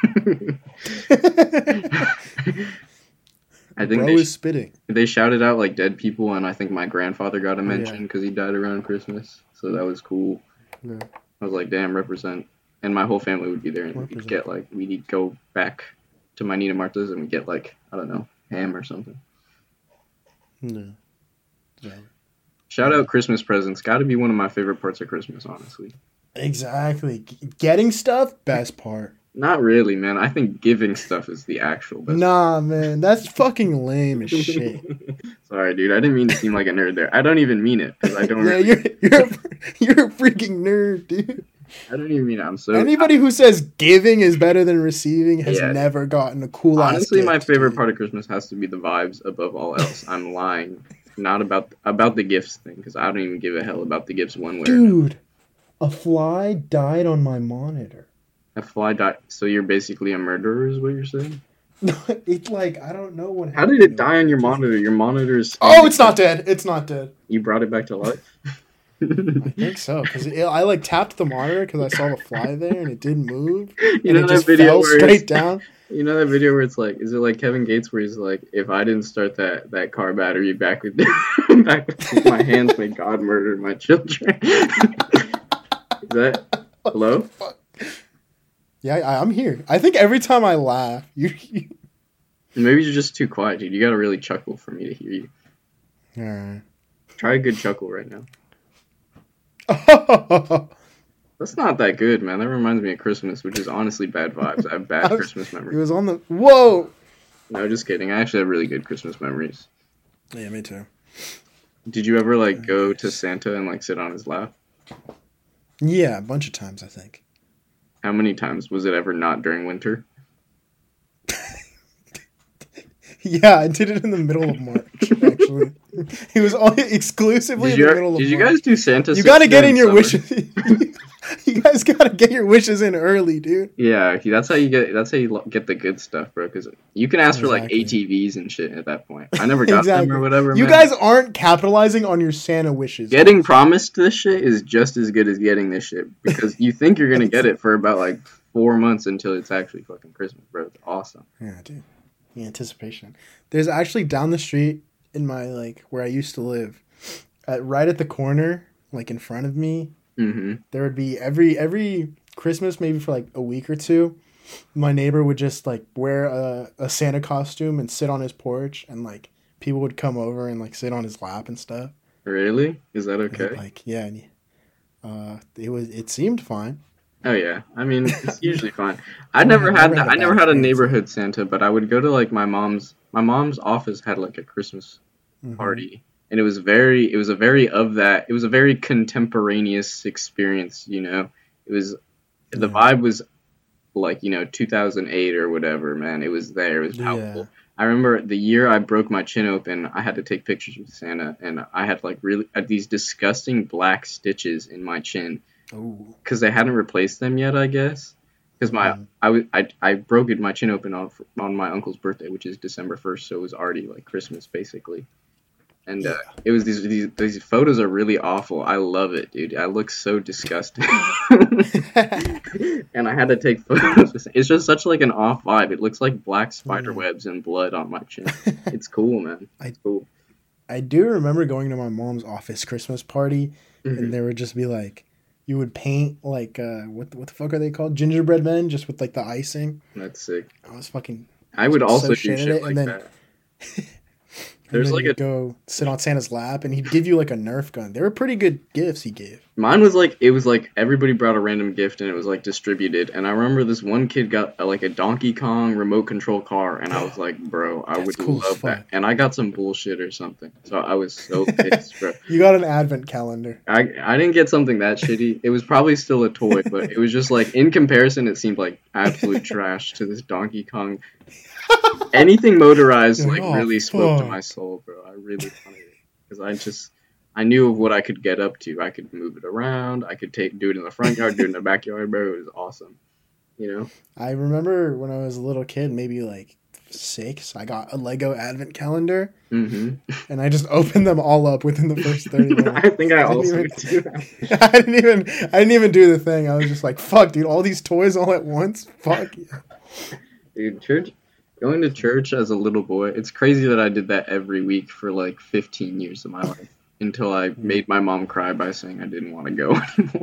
I think they shouted out like dead people, and I think my grandfather got a mention because he died around Christmas, so that was cool. Yeah. I was like, damn, represent, and my whole family would be there, and we'd go back to my Nina Martha's and we'd get like, I don't know, ham or something. No. Yeah. Shout out Christmas presents. Got to be one of my favorite parts of Christmas, honestly. Exactly. Getting stuff, best part. Not really, man. I think giving stuff is the actual best. Nah, man, that's fucking lame as shit. Sorry, dude. I didn't mean to seem like a nerd there. I don't even mean it because I don't. Yeah, Really, you're a freaking nerd, dude. I don't even mean it. I'm so. Anybody who says giving is better than receiving has Yeah. never gotten a cool ass Honestly, gift, my favorite dude. part of Christmas has to be the vibes above all else. I'm lying. Not about the gifts thing because I don't even give a hell about the gifts one way. Or another. Dude, a fly died on my monitor. A fly died. So you're basically a murderer, is what you're saying? No, it's like I don't know what. How did it die on your monitor? Your monitor is. Oh, it's not dead. It's not dead. You brought it back to life. I think so because I like tapped the monitor because I saw the fly there and it didn't move. You know and it that just video fell where straight down. You know that video where it's like, is it like Kevin Gates where he's like, if I didn't start that car battery back with my hands, may God murder my children. Is that hello? Yeah, I'm here. I think every time I laugh, you. Maybe you're just too quiet, dude. You gotta really chuckle for me to hear you. Alright. Try a good chuckle right now. Oh, That's not that good, man. That reminds me of Christmas, which is honestly bad vibes. I have bad Christmas it memories. was on the. Whoa! No, just kidding. I actually have really good Christmas memories. Yeah, me too. Did you ever like go to Santa and like sit on his lap? Yeah, a bunch of times, I think. How many times? Was it ever not during winter? Yeah, I did it in the middle of March, actually. It was only exclusively in the middle of March. Did you guys do Santa? You gotta get in your summer? wishes. You guys gotta get your wishes in early, dude. Yeah, that's how you get the good stuff, bro. Because you can ask for like Exactly. ATVs and shit at that point. I never got them or whatever. You man. guys aren't capitalizing on your Santa wishes. Getting promised this shit is just as good as getting this shit because you think you're gonna get it for about like 4 months until it's actually fucking Christmas, bro. It's awesome. Yeah, dude. The anticipation. There's actually down the street in my like where I used to live, right at the corner, like in front of me, Mm-hmm. there would be every Christmas, maybe for like a week or two, my neighbor would just like wear a Santa costume and sit on his porch, and like people would come over and like sit on his lap and stuff. Really? Is that And, okay? like yeah, and, it seemed fine. Oh yeah. I mean, it's usually fine. I never I've had never that. had a I never bad had a experience. neighborhood Santa, but I would go to like my mom's. My mom's office had like a Christmas Mhm. party, and it was a very contemporaneous experience. You know, it was the Yeah. vibe was like 2008 or whatever. Man, it was there. It was palpable. Yeah. I remember the year I broke my chin open, I had to take pictures with Santa, and I had like really these disgusting black stitches in my chin Ooh. because they hadn't replaced them yet, I guess. Because I broke my chin open on my uncle's birthday, which is December 1st, so it was already like Christmas basically. And it was these photos are really awful. I love it, dude. I look so disgusting. And I had to take photos. It's just such like an off vibe. It looks like black spider webs and blood on my chin. It's cool, man. It's cool. I do remember going to my mom's office Christmas party, Mhm. and there would just be like, you would paint like what the fuck are they called? Gingerbread men, just with like the icing. That's sick. I was fucking. I would So also do shit at shit it, like and then- that. And There's then like you'd go sit on Santa's lap, and he'd give you like a Nerf gun. They were pretty good gifts he gave. Mine was like, it was like everybody brought a random gift and it was like distributed. And I remember this one kid got like a Donkey Kong remote control car, and I was like, bro, I That's would cool as love that. fuck. And I got some bullshit or something, so I was so pissed, bro. You got an advent calendar. I didn't get something that shitty. It was probably still a toy, but it was just like in comparison, it seemed like absolute trash to this Donkey Kong. Anything motorized like Oh, really spoke to fuck. my soul, bro. I really wanted it because I knew of what I could get up to. I could move it around. I could do it in the front yard, do it in the backyard, bro. It was awesome. You know? I remember when I was a little kid, maybe like 6, I got a Lego advent calendar, Mm-hmm. and I just opened them all up within the first 30 minutes. I think I didn't also even- do that. I didn't even do the thing. I was just like, fuck, dude, all these toys all at once? Fuck yeah. Dude, going to church as a little boy, it's crazy that I did that every week for like 15 years of my life until I made my mom cry by saying I didn't want to go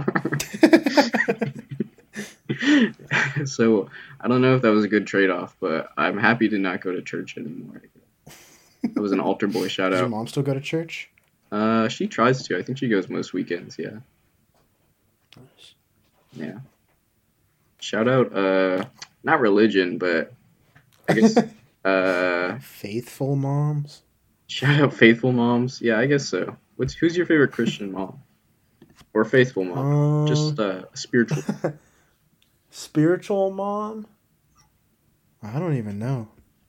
anymore. So I don't know if that was a good trade-off, but I'm happy to not go to church anymore. I was an altar boy, shout Does your out. mom still go to church? She tries to. I think she goes most weekends, yeah. Yeah. Shout out, not religion, but I guess, Faithful moms. shout out faithful moms. Yeah, I guess so. Who's your favorite Christian mom or faithful mom? Just spiritual. Spiritual mom. I don't even know.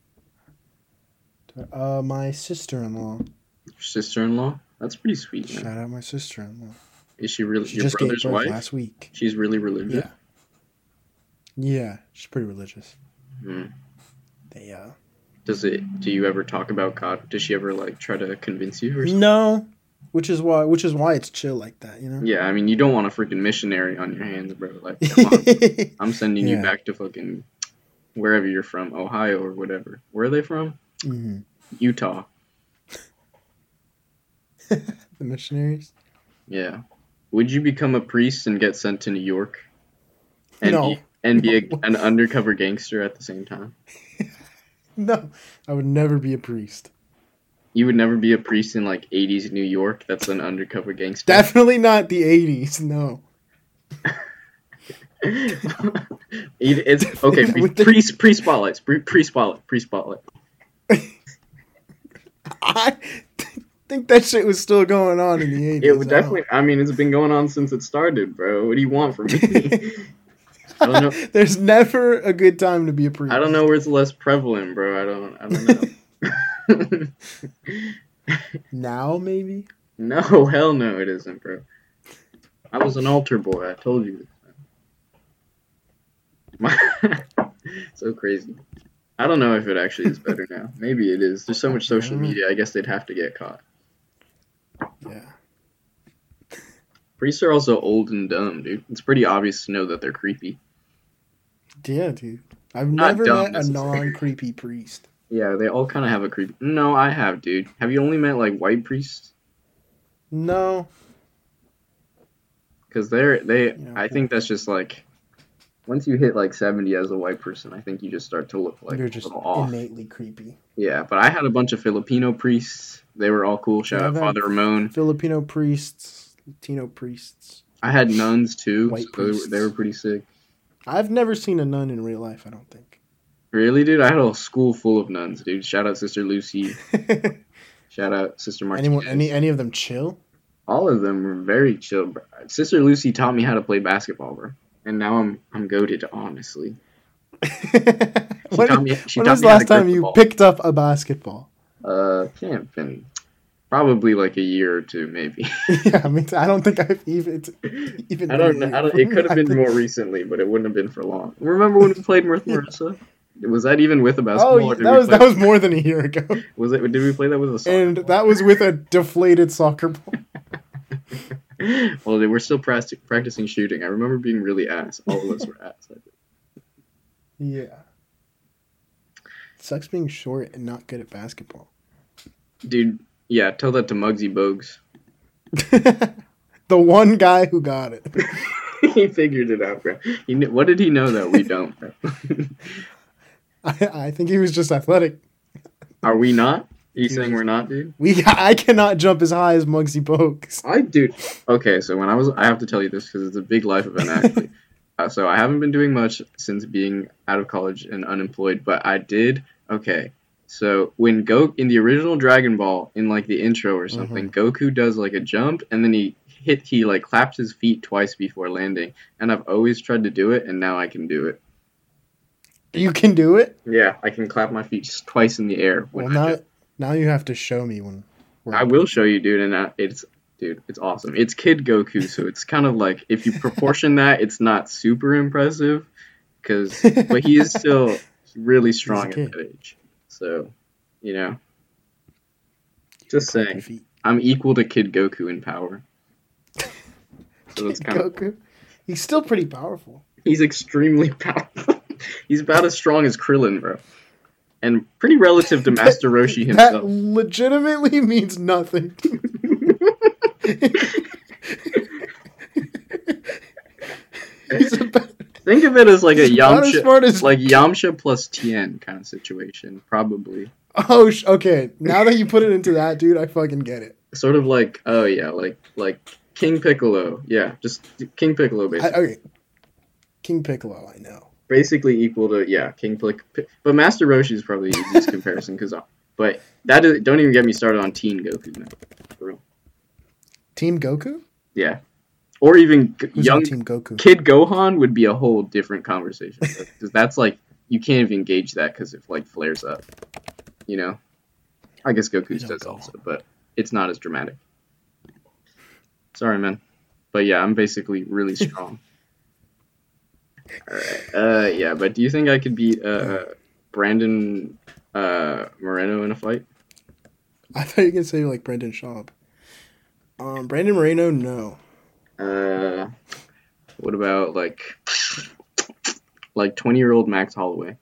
My sister-in-law. Your sister-in-law. That's pretty sweet. Man. Shout out my sister-in-law. Is she really She your just gave brother's birth wife? last week. She's really religious. Yeah. Yeah, she's pretty religious. Hmm. They Do you ever talk about God? Does she ever like try to convince you or something? No, which is why it's chill like that, you know. Yeah, I mean you don't want a freaking missionary on your hands, bro. Like, come on. I'm sending you Yeah. back to fucking wherever you're from, Ohio or whatever. Where are they from? Mhm. Utah. The missionaries. Yeah. Would you become a priest and get sent to New York? And No. be an undercover gangster at the same time? No, I would never be a priest. You would never be a priest in like 80s New York that's an undercover gangster? Definitely not the 80s. No. It's okay. Pre-spotlights. Pre-spotlight. I think that shit was still going on in the 80s. It would definitely. I mean, it's been going on since it started, bro. What do you want from me? I don't know. There's never a good time to be a priest. I don't know where it's less prevalent, bro. I don't know. Now, maybe? No, hell no, it isn't, bro. I was an altar boy. I told you. So crazy. I don't know if it actually is better now. Maybe it is. There's so much social media. I guess they'd have to get caught. Yeah. Priests are also old and dumb, dude. It's pretty obvious to know that they're creepy. Yeah, dude. I've Not never dumb met a necessarily. non-creepy priest. Yeah, they all kind of have a creepy. No, I have, dude. Have you only met like white priests? No. Because Yeah, I think that's just like, once you hit like 70 as a white person, I think you just start to look like You're a just little off. innately creepy. Yeah, but I had a bunch of Filipino priests. They were all cool. Shout Yeah, out I've had Father Ramon. Filipino priests, Latino priests. I had nuns too. White So priests. they were pretty sick. I've never seen a nun in real life, I don't think. Really, dude? I had a school full of nuns, dude. Shout out Sister Lucy. Shout out Sister Martinez. any of them chill? All of them were very chill, bro. Sister Lucy taught me how to play basketball, bro. And now I'm goated, honestly. When taught me was how the to last grip time the you ball. picked up a basketball? Can't been probably like a year or two, maybe. Yeah, I mean, I don't think I've even. I don't know. It could have been more recently, but it wouldn't have been for long. Remember when we played North Marissa? Was that even with a basketball? Oh, or did that we was play- that was more than a year ago, Was it? Did we play that with a soccer and ball? that was with a deflated soccer ball. Well, they were still practicing shooting. I remember being really ass. All of us were ass. Yeah, sucks being short and not good at basketball. Dude, yeah, tell that to Muggsy Bogues. The one guy who got it. He figured it out, bro. What did he know that we don't, bro? I think he was just athletic. Are we not? Are you saying we're not, dude? I cannot jump as high as Muggsy Bogues. Dude. Okay, so I have to tell you this because it's a big life event, actually. So I haven't been doing much since being out of college and unemployed, but I did. Okay, so when in the original Dragon Ball, in like the intro or something, Goku does like a jump and then he like claps his feet twice before landing, and I've always tried to do it, and now I can do it. You can do it. Yeah, I can clap my feet just twice in the air. Now you have to show me when. I will show you, dude, and it's awesome. It's Kid Goku, so it's kind of like, if you proportion that, it's not super impressive, but he is still really strong at kid. that age. So, just Clap your saying, feet. I'm equal to Kid Goku in power. So it's kind of, Goku. He's still pretty powerful. he's extremely powerful. He's about as strong as Krillin, bro. And pretty relative to Master Roshi That himself. legitimately means nothing. He's about, Think of it as like a he's about as smart as- Yamcha plus Tien kind of situation, probably. okay. Now that you put it into that, dude, I fucking get it. Sort of like, oh yeah, like King Piccolo. Yeah, just King Piccolo, basically. Okay. King Piccolo, I know. Basically equal to King but Master Roshi is probably the easiest comparison but that is, don't even get me started on Teen Goku, man. For real. Team Goku? Yeah. Or even Who's young on Team Goku? Kid Gohan would be a whole different conversation because that's like you can't even gauge that because it like flares up. You know, I guess Goku's does also, but it's not as dramatic. Sorry, man, but yeah, I'm basically really strong. All right. Yeah, but do you think I could beat Brandon Moreno in a fight? I thought you were gonna say like Brendan Schaub. Brandon Moreno, no. What about like 20-year-old Max Holloway?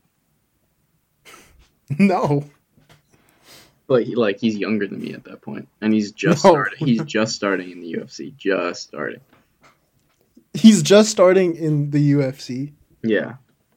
No. But he's younger than me at that point, and he's just starting. He's just starting in the UFC. Just starting. He's just starting in the UFC. Yeah.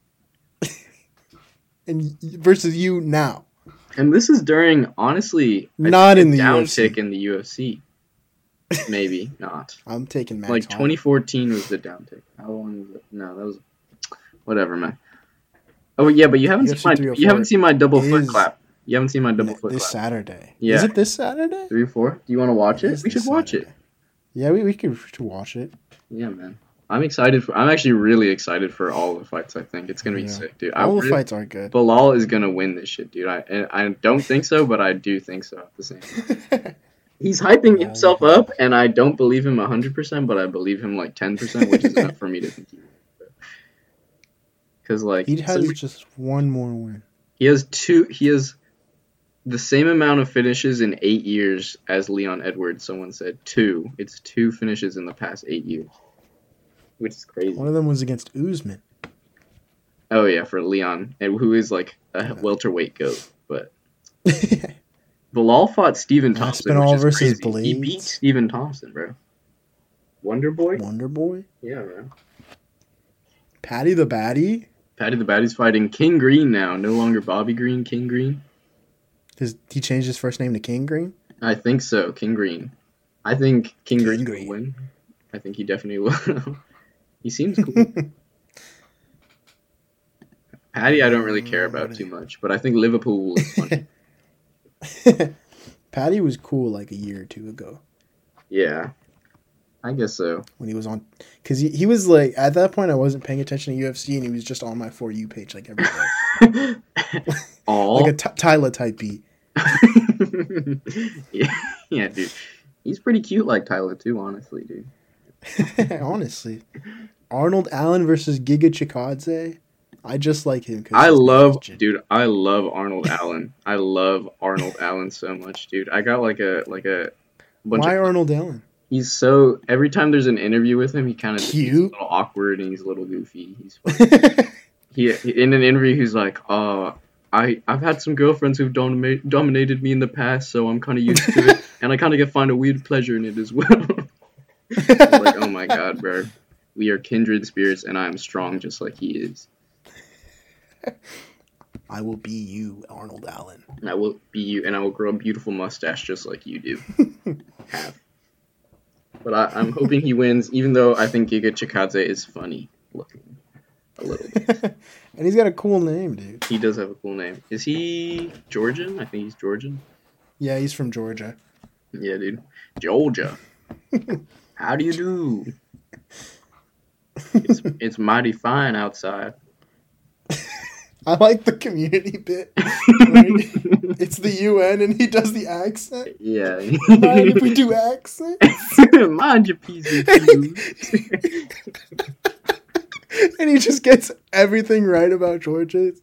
And versus you now. And this is during, honestly, not in the downtick UFC. in the UFC. Maybe not. I'm taking Max. Like 2014 was the downtick. How long was it? No, that was whatever, man. Oh yeah, but you haven't seen my double foot clap. You haven't seen my double foot clap this Saturday. Yeah. Is it this Saturday? 3-4. Do you want to watch it? We should watch it. Yeah, we should watch it. Yeah, man. I'm actually really excited for all the fights. I think it's gonna be sick, dude. All the fights are good. Bilal is gonna win this shit, dude. I don't think so, but I do think so at the same time. He's hyping himself up, and I don't believe him 100%, but I believe him like 10%, which is enough for me to think he will. Because like he has just one more win. He has the same amount of finishes in 8 years as Leon Edwards. Someone said 2. It's 2 finishes in the past 8 years, which is crazy. One of them was against Usman. Oh yeah, for Leon, who is like a welterweight goat, but. Bilal fought Stephen Thompson, Aspinall which is versus crazy. Blades. He beat Stephen Thompson, bro. Wonder Boy? Wonder Boy? Yeah, man. Patty the Batty? Patty the Batty's fighting King Green now. No longer Bobby Green, King Green. He changed his first name to King Green? I think so, King Green. I think King Green will win. I think he definitely will. He seems cool. Patty I don't really care about too much, but I think Liverpool is funny. Patty was cool like a year or two ago. Yeah, I guess so. When he was on, because he was like, at that point I wasn't paying attention to UFC, and he was just on my For You page like every day. Like a Tyler type beat. yeah, dude. He's pretty cute like Tyler too, honestly, dude. Honestly. Arnold Allen versus Giga Chikadze. I just like him. I love Arnold Allen. I love Arnold Allen so much, dude. I got like a bunch Why Arnold Allen? He's so, every time there's an interview with him, he kind of cute, he's a little awkward and he's a little goofy. He's funny. he in an interview he's like, I've had some girlfriends who've dominated me in the past, so I'm kind of used to it, and I kind of find a weird pleasure in it as well. I was like, oh my god, bro, we are kindred spirits, and I am strong just like he is. I will be you, Arnold Allen. I will be you, and I will grow a beautiful mustache just like you do. Have. But I'm hoping he wins, even though I think Giga Chikadze is funny looking. A little bit. And he's got a cool name, dude. He does have a cool name. Is he Georgian? I think he's Georgian. Yeah, he's from Georgia. Yeah, dude. Georgia. How do you do? It's mighty fine outside. I like the Community bit. It's the UN and he does the accent. Yeah. Mind if we do accents? Mind your P's and Q's. And he just gets everything right about Georgia.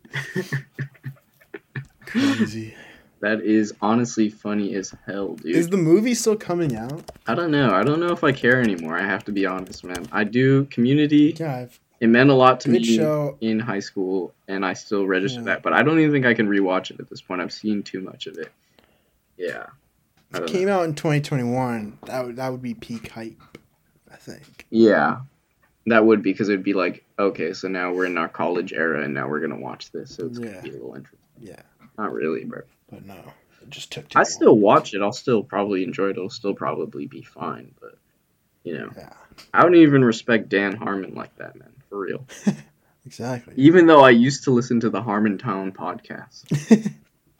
Crazy. That is honestly funny as hell, dude. Is the movie still coming out? I don't know. I don't know if I care anymore. I have to be honest, man. I do. Community. Yeah, it meant a lot to me in high school, and I still register that. But I don't even think I can rewatch it at this point. I've seen too much of it. Yeah. It came out in 2021. That would be peak hype, I think. Yeah. That would be, because it would be like, okay, so now we're in our college era, and now we're going to watch this. So it's going to be a little interesting. Yeah. Not really, bro. But no. It just took too long. I still watch it. I'll still probably enjoy it. It'll still probably be fine. But, you know. Yeah. I don't even respect Dan Harmon like that, man. For real. Exactly. Even though I used to listen to the Harmontown podcast.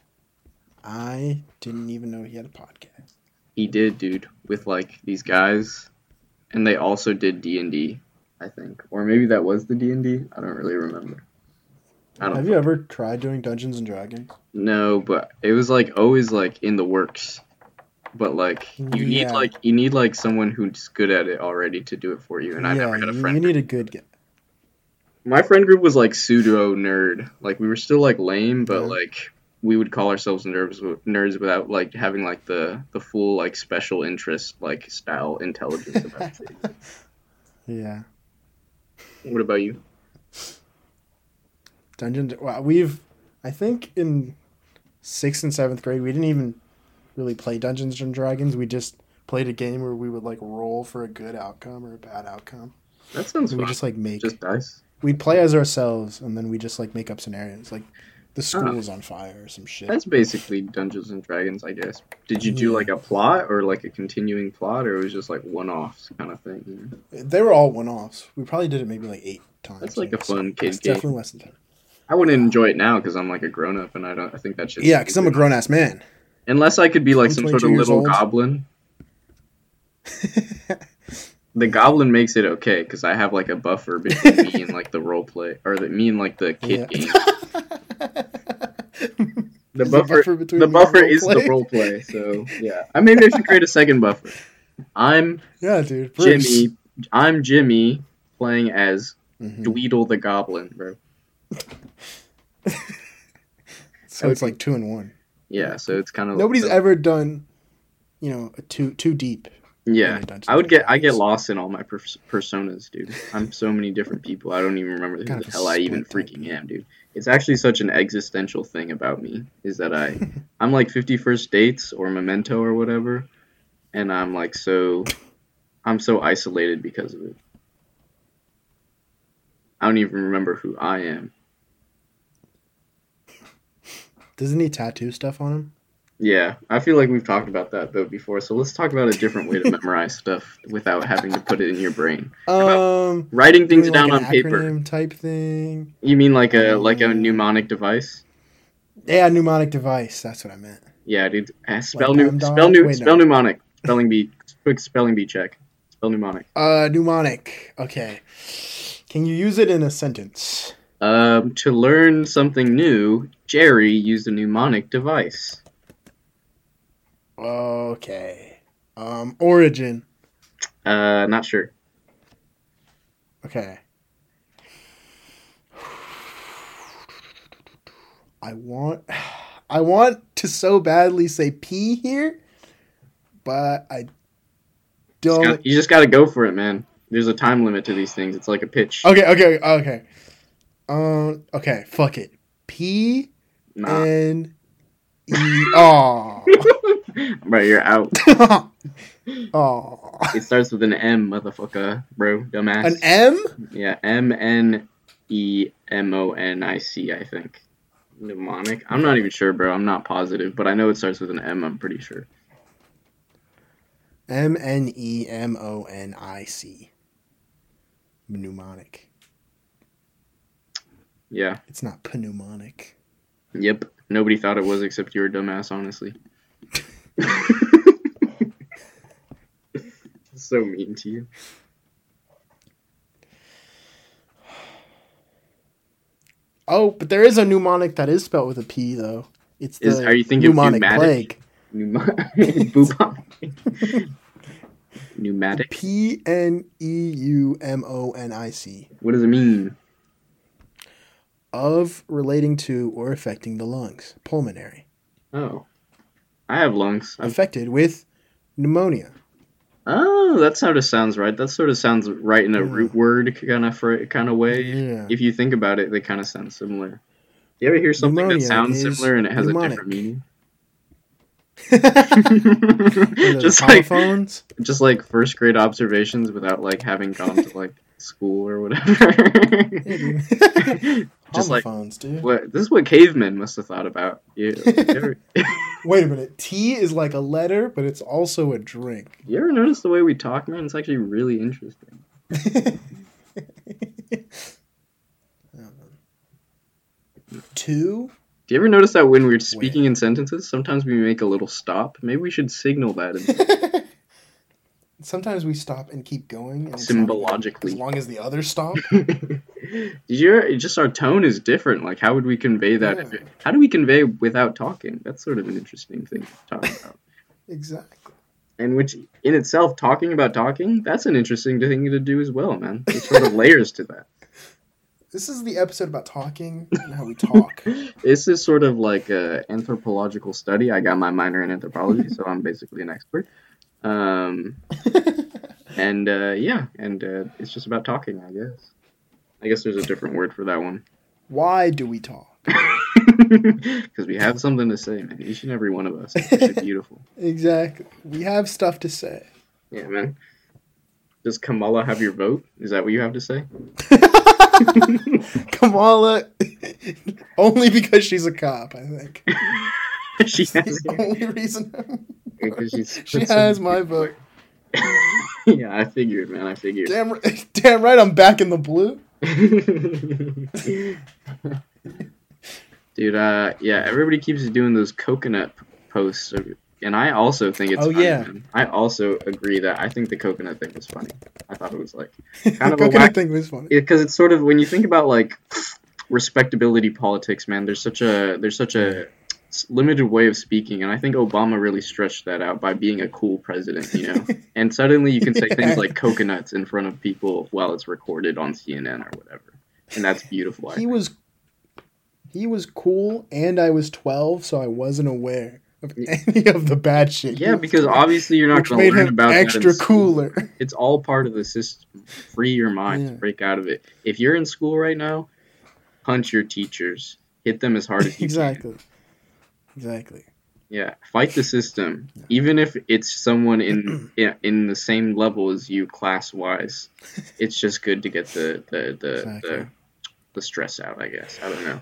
I didn't even know he had a podcast. He did, dude, with like these guys, and they also did D&D, I think, or maybe that was the D&D. I don't really remember. Have you ever tried doing Dungeons and Dragons? No, but it was like always like in the works. But like you need like someone who's good at it already to do it for you, and I never had a friend. You need a good guy. My friend group was like pseudo nerd. Like we were still like lame, but like we would call ourselves nerds without like having like the full like special interest like style intelligence about it. Yeah. What about you? I think in 6th and 7th grade we didn't even really play Dungeons and Dragons. We just played a game where we would like roll for a good outcome or a bad outcome. That sounds fun. We just like just dice. We'd play as ourselves, and then we just like make up scenarios, like the school was on fire or some shit. That's basically Dungeons and Dragons, I guess. Did you do like a plot or like a continuing plot, or it was just like one-offs kind of thing? They were all one-offs. We probably did it maybe like 8 times. That's like a fun kid game. Definitely less than 10. I wouldn't enjoy it now because I'm like a grown-up, and I think that shit. Yeah, because I'm a grown-ass man. Unless I could be like some sort of little goblin. The goblin makes it okay because I have like a buffer between me and like the role play, or me and like the kid game. The buffer is the role play. So yeah, maybe I should create a second buffer. I'm dude. Jimmy. I'm Jimmy playing as Dweedle the Goblin, bro. So it's like 2 in 1. Yeah, so it's kind of nobody's ever done, a too deep. Yeah, I get lost in all my personas, dude. I'm so many different people. I don't even remember who the hell I even freaking am, dude. It's actually such an existential thing about me is that I'm like 50 First Dates or Memento or whatever, and I'm so isolated because of it. I don't even remember who I am. Doesn't he tattoo stuff on him? Yeah, I feel like we've talked about that though before. So let's talk about a different way to memorize stuff without having to put it in your brain. Writing things down on paper type thing. You mean like a mnemonic device? Yeah, mnemonic device. That's what I meant. Yeah, dude. Spell mnemonic. Spelling bee. Quick spelling bee check. Spell mnemonic. Mnemonic. Okay. Can you use it in a sentence? To learn something new, Jerry used a mnemonic device. Okay. Origin. Not sure. Okay. I want to so badly say P here, but I don't. You just gotta go for it, man. There's a time limit to these things. It's like a pitch. Okay. Okay. Fuck it. P N E. Oh. Bro, you're out. Oh. It starts with an M, motherfucker, bro, dumbass. An M? Yeah, MNEMONIC, I think. Mnemonic? I'm not even sure, bro. I'm not positive, but I know it starts with an M, I'm pretty sure. MNEMONIC. Mnemonic. Yeah. It's not pneumonic. Yep. Nobody thought it was except you were a dumbass, honestly. So mean to you. Oh, but there is a mnemonic that is spelled with a P, though. It's the are you thinking pneumonic plague. Pneumatic. PNEUMONIC. What does it mean? Of, relating to, or affecting the lungs. Pulmonary. Oh. I have lungs. Affected with pneumonia. Oh, that sort of sounds right. That sort of sounds right in a root word kind of way. Yeah. If you think about it, they kind of sound similar. You ever hear something pneumonia that sounds similar and it has pneumonic. a different meaning? just like first grade observations without like having gone to like school or whatever. Just homophones, dude. This is what cavemen must have thought about. Yeah. Wait a minute. Tea is like a letter, but it's also a drink. You ever notice the way we talk, man? It's actually really interesting. 2? Do you ever notice that when we're speaking in sentences, sometimes we make a little stop? Maybe we should signal that. Sometimes we stop and keep going. And Symbologically. As long as the others stop. Just our tone is different. Like, how would we convey that? Yeah. How do we convey without talking? That's sort of an interesting thing to talk about. Exactly. And which, in itself, talking about talking, that's an interesting thing to do as well, man. There's sort of layers to that. This is the episode about talking and how we talk. This is sort of like an anthropological study. I got my minor in anthropology, so I'm basically an expert. It's just about talking, I guess. I guess there's a different word for that one. Why do we talk? Because we have something to say, man. Each and every one of us. It's beautiful. Exactly. We have stuff to say. Yeah, man. Does Kamala have your vote? Is that what you have to say? Kamala, only because she's a cop, I think. She has the only reason. She has my vote. Yeah, I figured, man. I figured. Damn right, I'm back in the blue. Dude, yeah, everybody keeps doing those coconut posts, and I also think it's funny, yeah. Man. I also agree that I think the coconut thing was funny. I thought it was like kind of coconut thing was funny. Because it's sort of, when you think about like respectability politics, man, there's such a limited way of speaking, and I think Obama really stretched that out by being a cool president, you know. And suddenly you can say things like coconuts in front of people while it's recorded on CNN or whatever, and that's beautiful. He was cool, and I was 12, so I wasn't aware of any of the bad shit. Yeah, because obviously you're not going to learn about that. Extra cooler. It's all part of the system. Free your mind, break out of it. If you're in school right now, punch your teachers, hit them as hard as you can. Exactly. Yeah, fight the system, even if it's someone in the same level as you class wise. It's just good to get the stress out, I guess. I don't know.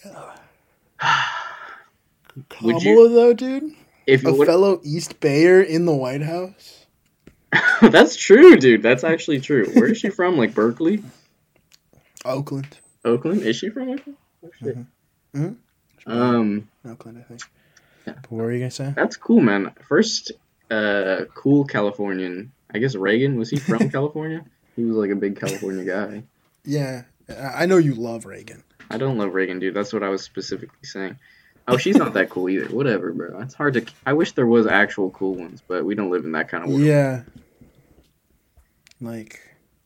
Kamala, though, dude? If you fellow East Bayer in the White House? That's true, dude. That's actually true. Where is she from? Like Berkeley? Oakland. Oakland? Is she from Oakland? Oh, shit. Oakland, I think. Yeah. But what were you going to say? That's cool, man. First, cool Californian. I guess Reagan, was he from California? He was like a big California guy. Yeah. I know you love Reagan. I don't love Reagan, dude. That's what I was specifically saying. Oh, she's not that cool either. Whatever, bro. It's hard to... I wish there was actual cool ones, but we don't live in that kind of world. Yeah. Like...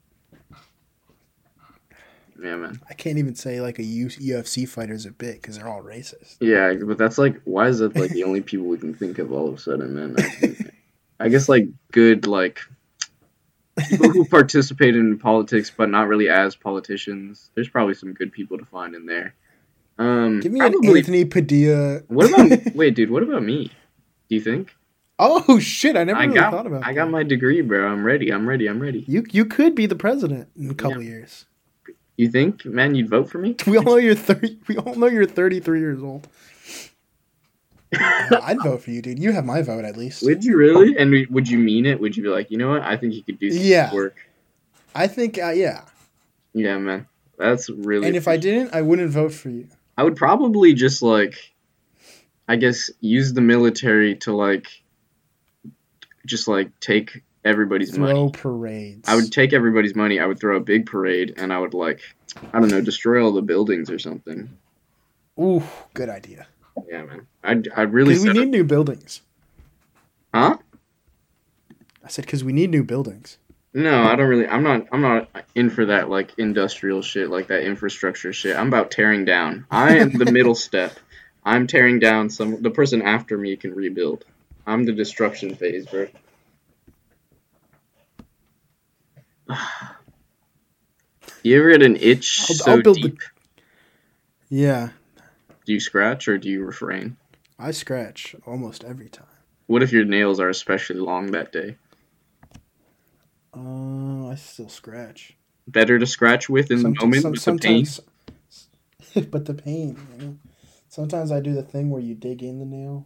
Yeah, man. I can't even say like a UFC fighter's a bit because they're all racist. Yeah, but that's like... Why is that like the only people we can think of all of a sudden, man? I guess like good, like... people who participate in politics but not really as politicians. There's probably some good people to find in there. Give me an Anthony Padilla. What about... Wait, dude, what about me? Do you think? Oh, shit, I never really thought about that. I got my degree, bro. I'm ready. You could be the president in a couple years. You think, man, you'd vote for me? We all know you're 33 years old. I'd vote for you, dude. You have my vote, at least. Would you really? And would you mean it? Would you be like, you know what? I think you could do some work. I think, yeah. Yeah, man. That's really... And if I didn't, I wouldn't vote for you. I would probably just, like, I guess, use the military to, like, just, like, take everybody's money. Throw parades. I would take everybody's money. I would throw a big parade, and I would, like, I don't know, destroy all the buildings or something. Ooh, good idea. Yeah, man. I'd really... Because we need new buildings. Huh? I said because we need new buildings. No, I don't really... I'm not in for that, like, industrial shit, like that infrastructure shit. I'm about tearing down. I am the middle step. I'm tearing down the person after me can rebuild. I'm the destruction phase, bro. You ever get an itch I'll build deep? Yeah. Do you scratch or do you refrain? I scratch almost every time. What if your nails are especially long that day? I still scratch. Better to scratch with in the moment with the pain? But the pain, you know? Sometimes I do the thing where you dig in the nail.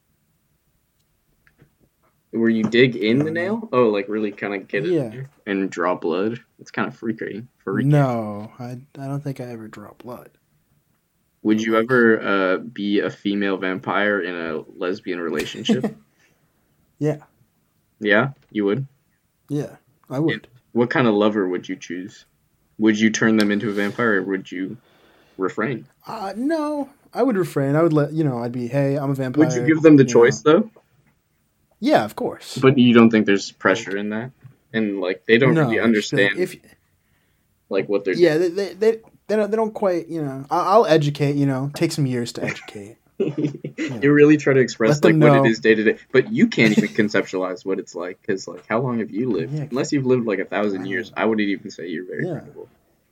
Where you dig in the nail? Oh, like really kind of get it in and draw blood? It's kind of freaky. No, I don't think I ever draw blood. Would you ever be a female vampire in a lesbian relationship? Yeah, Yeah, you would. yeah, I And would. what kind of lover would you choose? Would you turn them into a vampire, or would you refrain? No, I would refrain. I would let I'd be, hey, I'm a Would you vampire. give them the You know, choice though? yeah, of course. But you don't think there's pressure Like, in that, and like they don't really no, I just feel like understand like what they're yeah, they don't quite. I'll educate. Take some years to educate. You really try to express Let like them what it know. is day to day, but you can't even conceptualize what it's like because like how long have you lived? Yeah, Unless you've lived like 1,000 years, right. I wouldn't even say you're very Yeah, credible.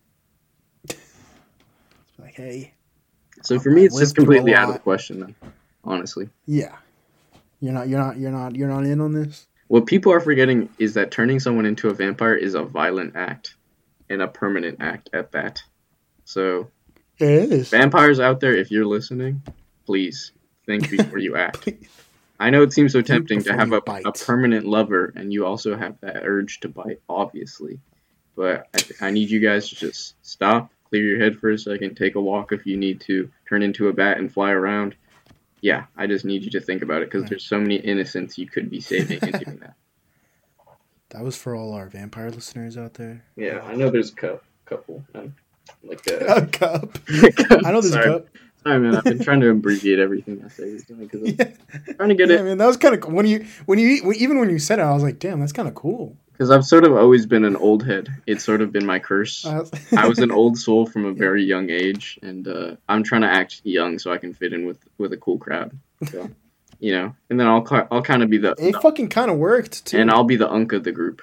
it's like, hey, So for me, I've it's just lived through a completely out of the lot. question, then. Honestly, Yeah, you're not in on this. what people are forgetting is that turning someone into a vampire is a violent act and a permanent act at that. So It is. vampires out there, if you're listening, please think before you act. I know it seems so Think tempting to before have you a bite. permanent lover, and you also have that urge to bite, obviously. But I need you guys to just stop, clear your head for a second, take a walk if you need to, turn into a bat and fly around. Yeah, I just need you to think about it because there's so many innocents you could be saving in doing that. That was for all our vampire listeners out there. Yeah, I know there's a couple. Like A cup. I know there's a sorry, cup. sorry, man. I've been trying to abbreviate everything I say recently because I'm Yeah, trying to get yeah, it. man, that was kind of even when you said it, I was like, damn, that's kind of cool. Because I've sort of always been an old head. It's sort of been my curse. I was an old soul from a very young age, and I'm trying to act young so I can fit in with a cool crowd. So, and then I'll kind of be It fucking kind of worked too. and I'll be the unk of the group.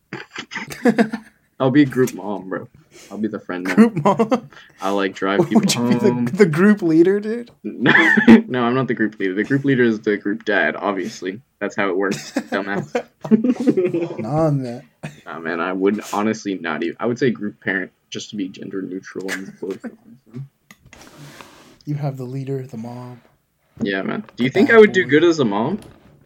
I'll be group mom, bro. I'll be the friend mom. Group mom. I'll like drive people Would you be home. the group leader, dude? No, I'm not the group leader. The group leader is the group dad, obviously. That's how it works, dumbass. Nah, man. Nah, man, I would honestly not even. I would say group parent just to be gender neutral and political. You have the leader, the mom. Yeah, man. Do you think I would do good as a mom?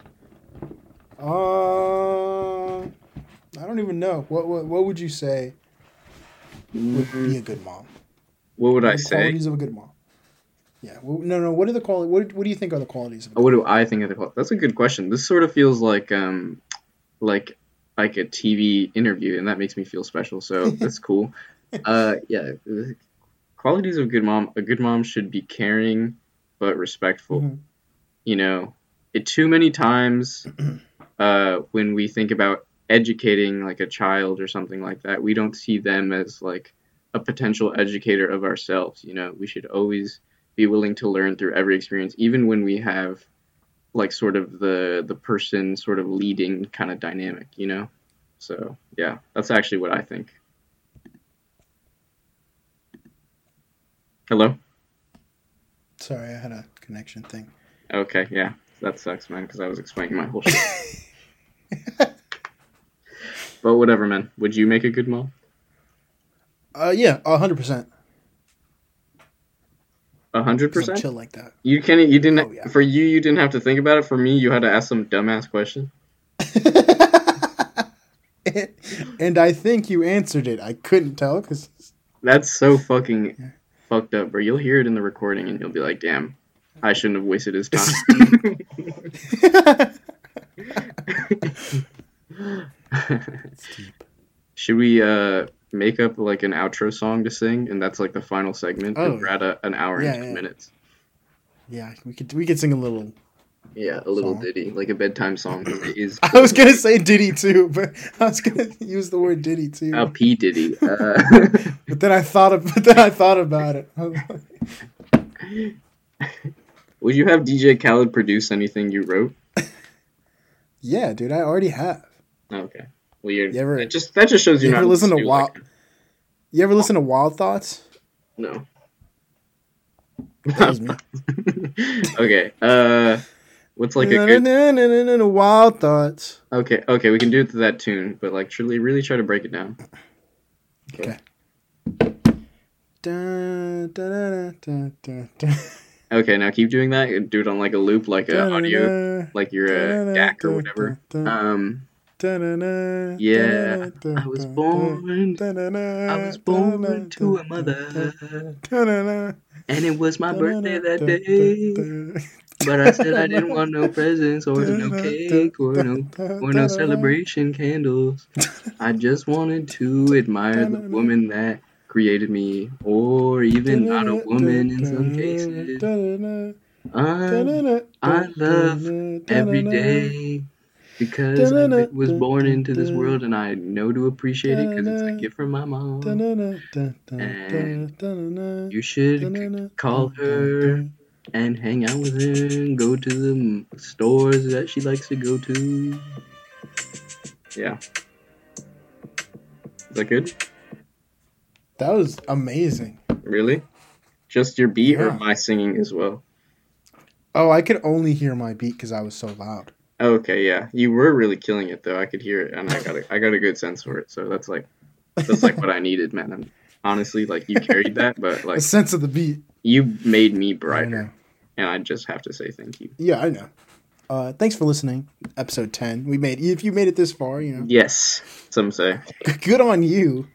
I don't even know. What would you say would be a good mom? What would I The say? qualities of a good mom. Yeah. Well, no. What are the qualities? What do you think are the qualities of a What do I think of the That's a good question. This sort of feels like like a TV interview, and that makes me feel special. So that's cool. Yeah. Qualities of a good mom. A good mom should be caring but respectful. Mhm. Too many times when we think about educating like a child or something like that, we don't see them as like a potential educator of ourselves. We should always be willing to learn through every experience, even when we have like sort of the person sort of leading kind of dynamic. So yeah, that's actually what I think. Hello? Sorry, I had a connection thing. Okay, yeah. That sucks, man, because I was explaining my whole shit. But whatever, man. Would you make a good mom? Yeah, 100%. 100%? Chill like that. You didn't. Oh, yeah. For you didn't have to think about it. For me, you had to ask some dumbass question. And I think you answered it. I couldn't tell because That's so fucking fucked up, bro. You'll hear it in the recording, and you'll be like, "Damn, I shouldn't have wasted his time." it's deep. Should we make up like an outro song to sing, and that's like the final segment? Oh, and we're at an hour and 2 yeah. minutes. Yeah, we could sing a little. Yeah, a little Song. ditty, like a bedtime song. It is. I was gonna say Diddy too, but I was gonna use the word Diddy too. A P Diddy. But then I thought about it. I was like, Would you have DJ Khaled produce anything you wrote? yeah, dude, I already have. Okay. Well, you're. You ever- that just shows you're You ever not. listen to into, Wild? You ever listen to Wild Thoughts? No. That was me. Okay. What's like a good? Wild Thoughts. Okay. We can do it to that tune, but like, really try to break it down. Okay. Dun, dun, dun, dun, dun, dun. Okay. Now keep doing that. Do it on like a loop, like a audio, like you're a DAC or whatever. Yeah. I was born to a mother. And it was my birthday that day. But I said I didn't want no presents or no cake or no celebration candles. I just wanted to admire the woman that created me, or even not a woman in some cases. I love every day because I was born into this world and I know to appreciate it because it's a gift from my mom. And you should call her and hang out with her and go to the stores that she likes to go to. Yeah. Is that good? That was amazing. Really? Just your beat or Yeah. my singing as well? Oh, I could only hear my beat because I was so loud. Okay, yeah. You were really killing it though. I could hear it and I got a good sense for it. So that's like what I needed, man. And honestly, like you carried that, but A like sense of the beat. you made me I brighter. know. And I just have to say thank you. Yeah, I know. Thanks for listening. Episode 10. If you made it this far, Yes, some say. good on you.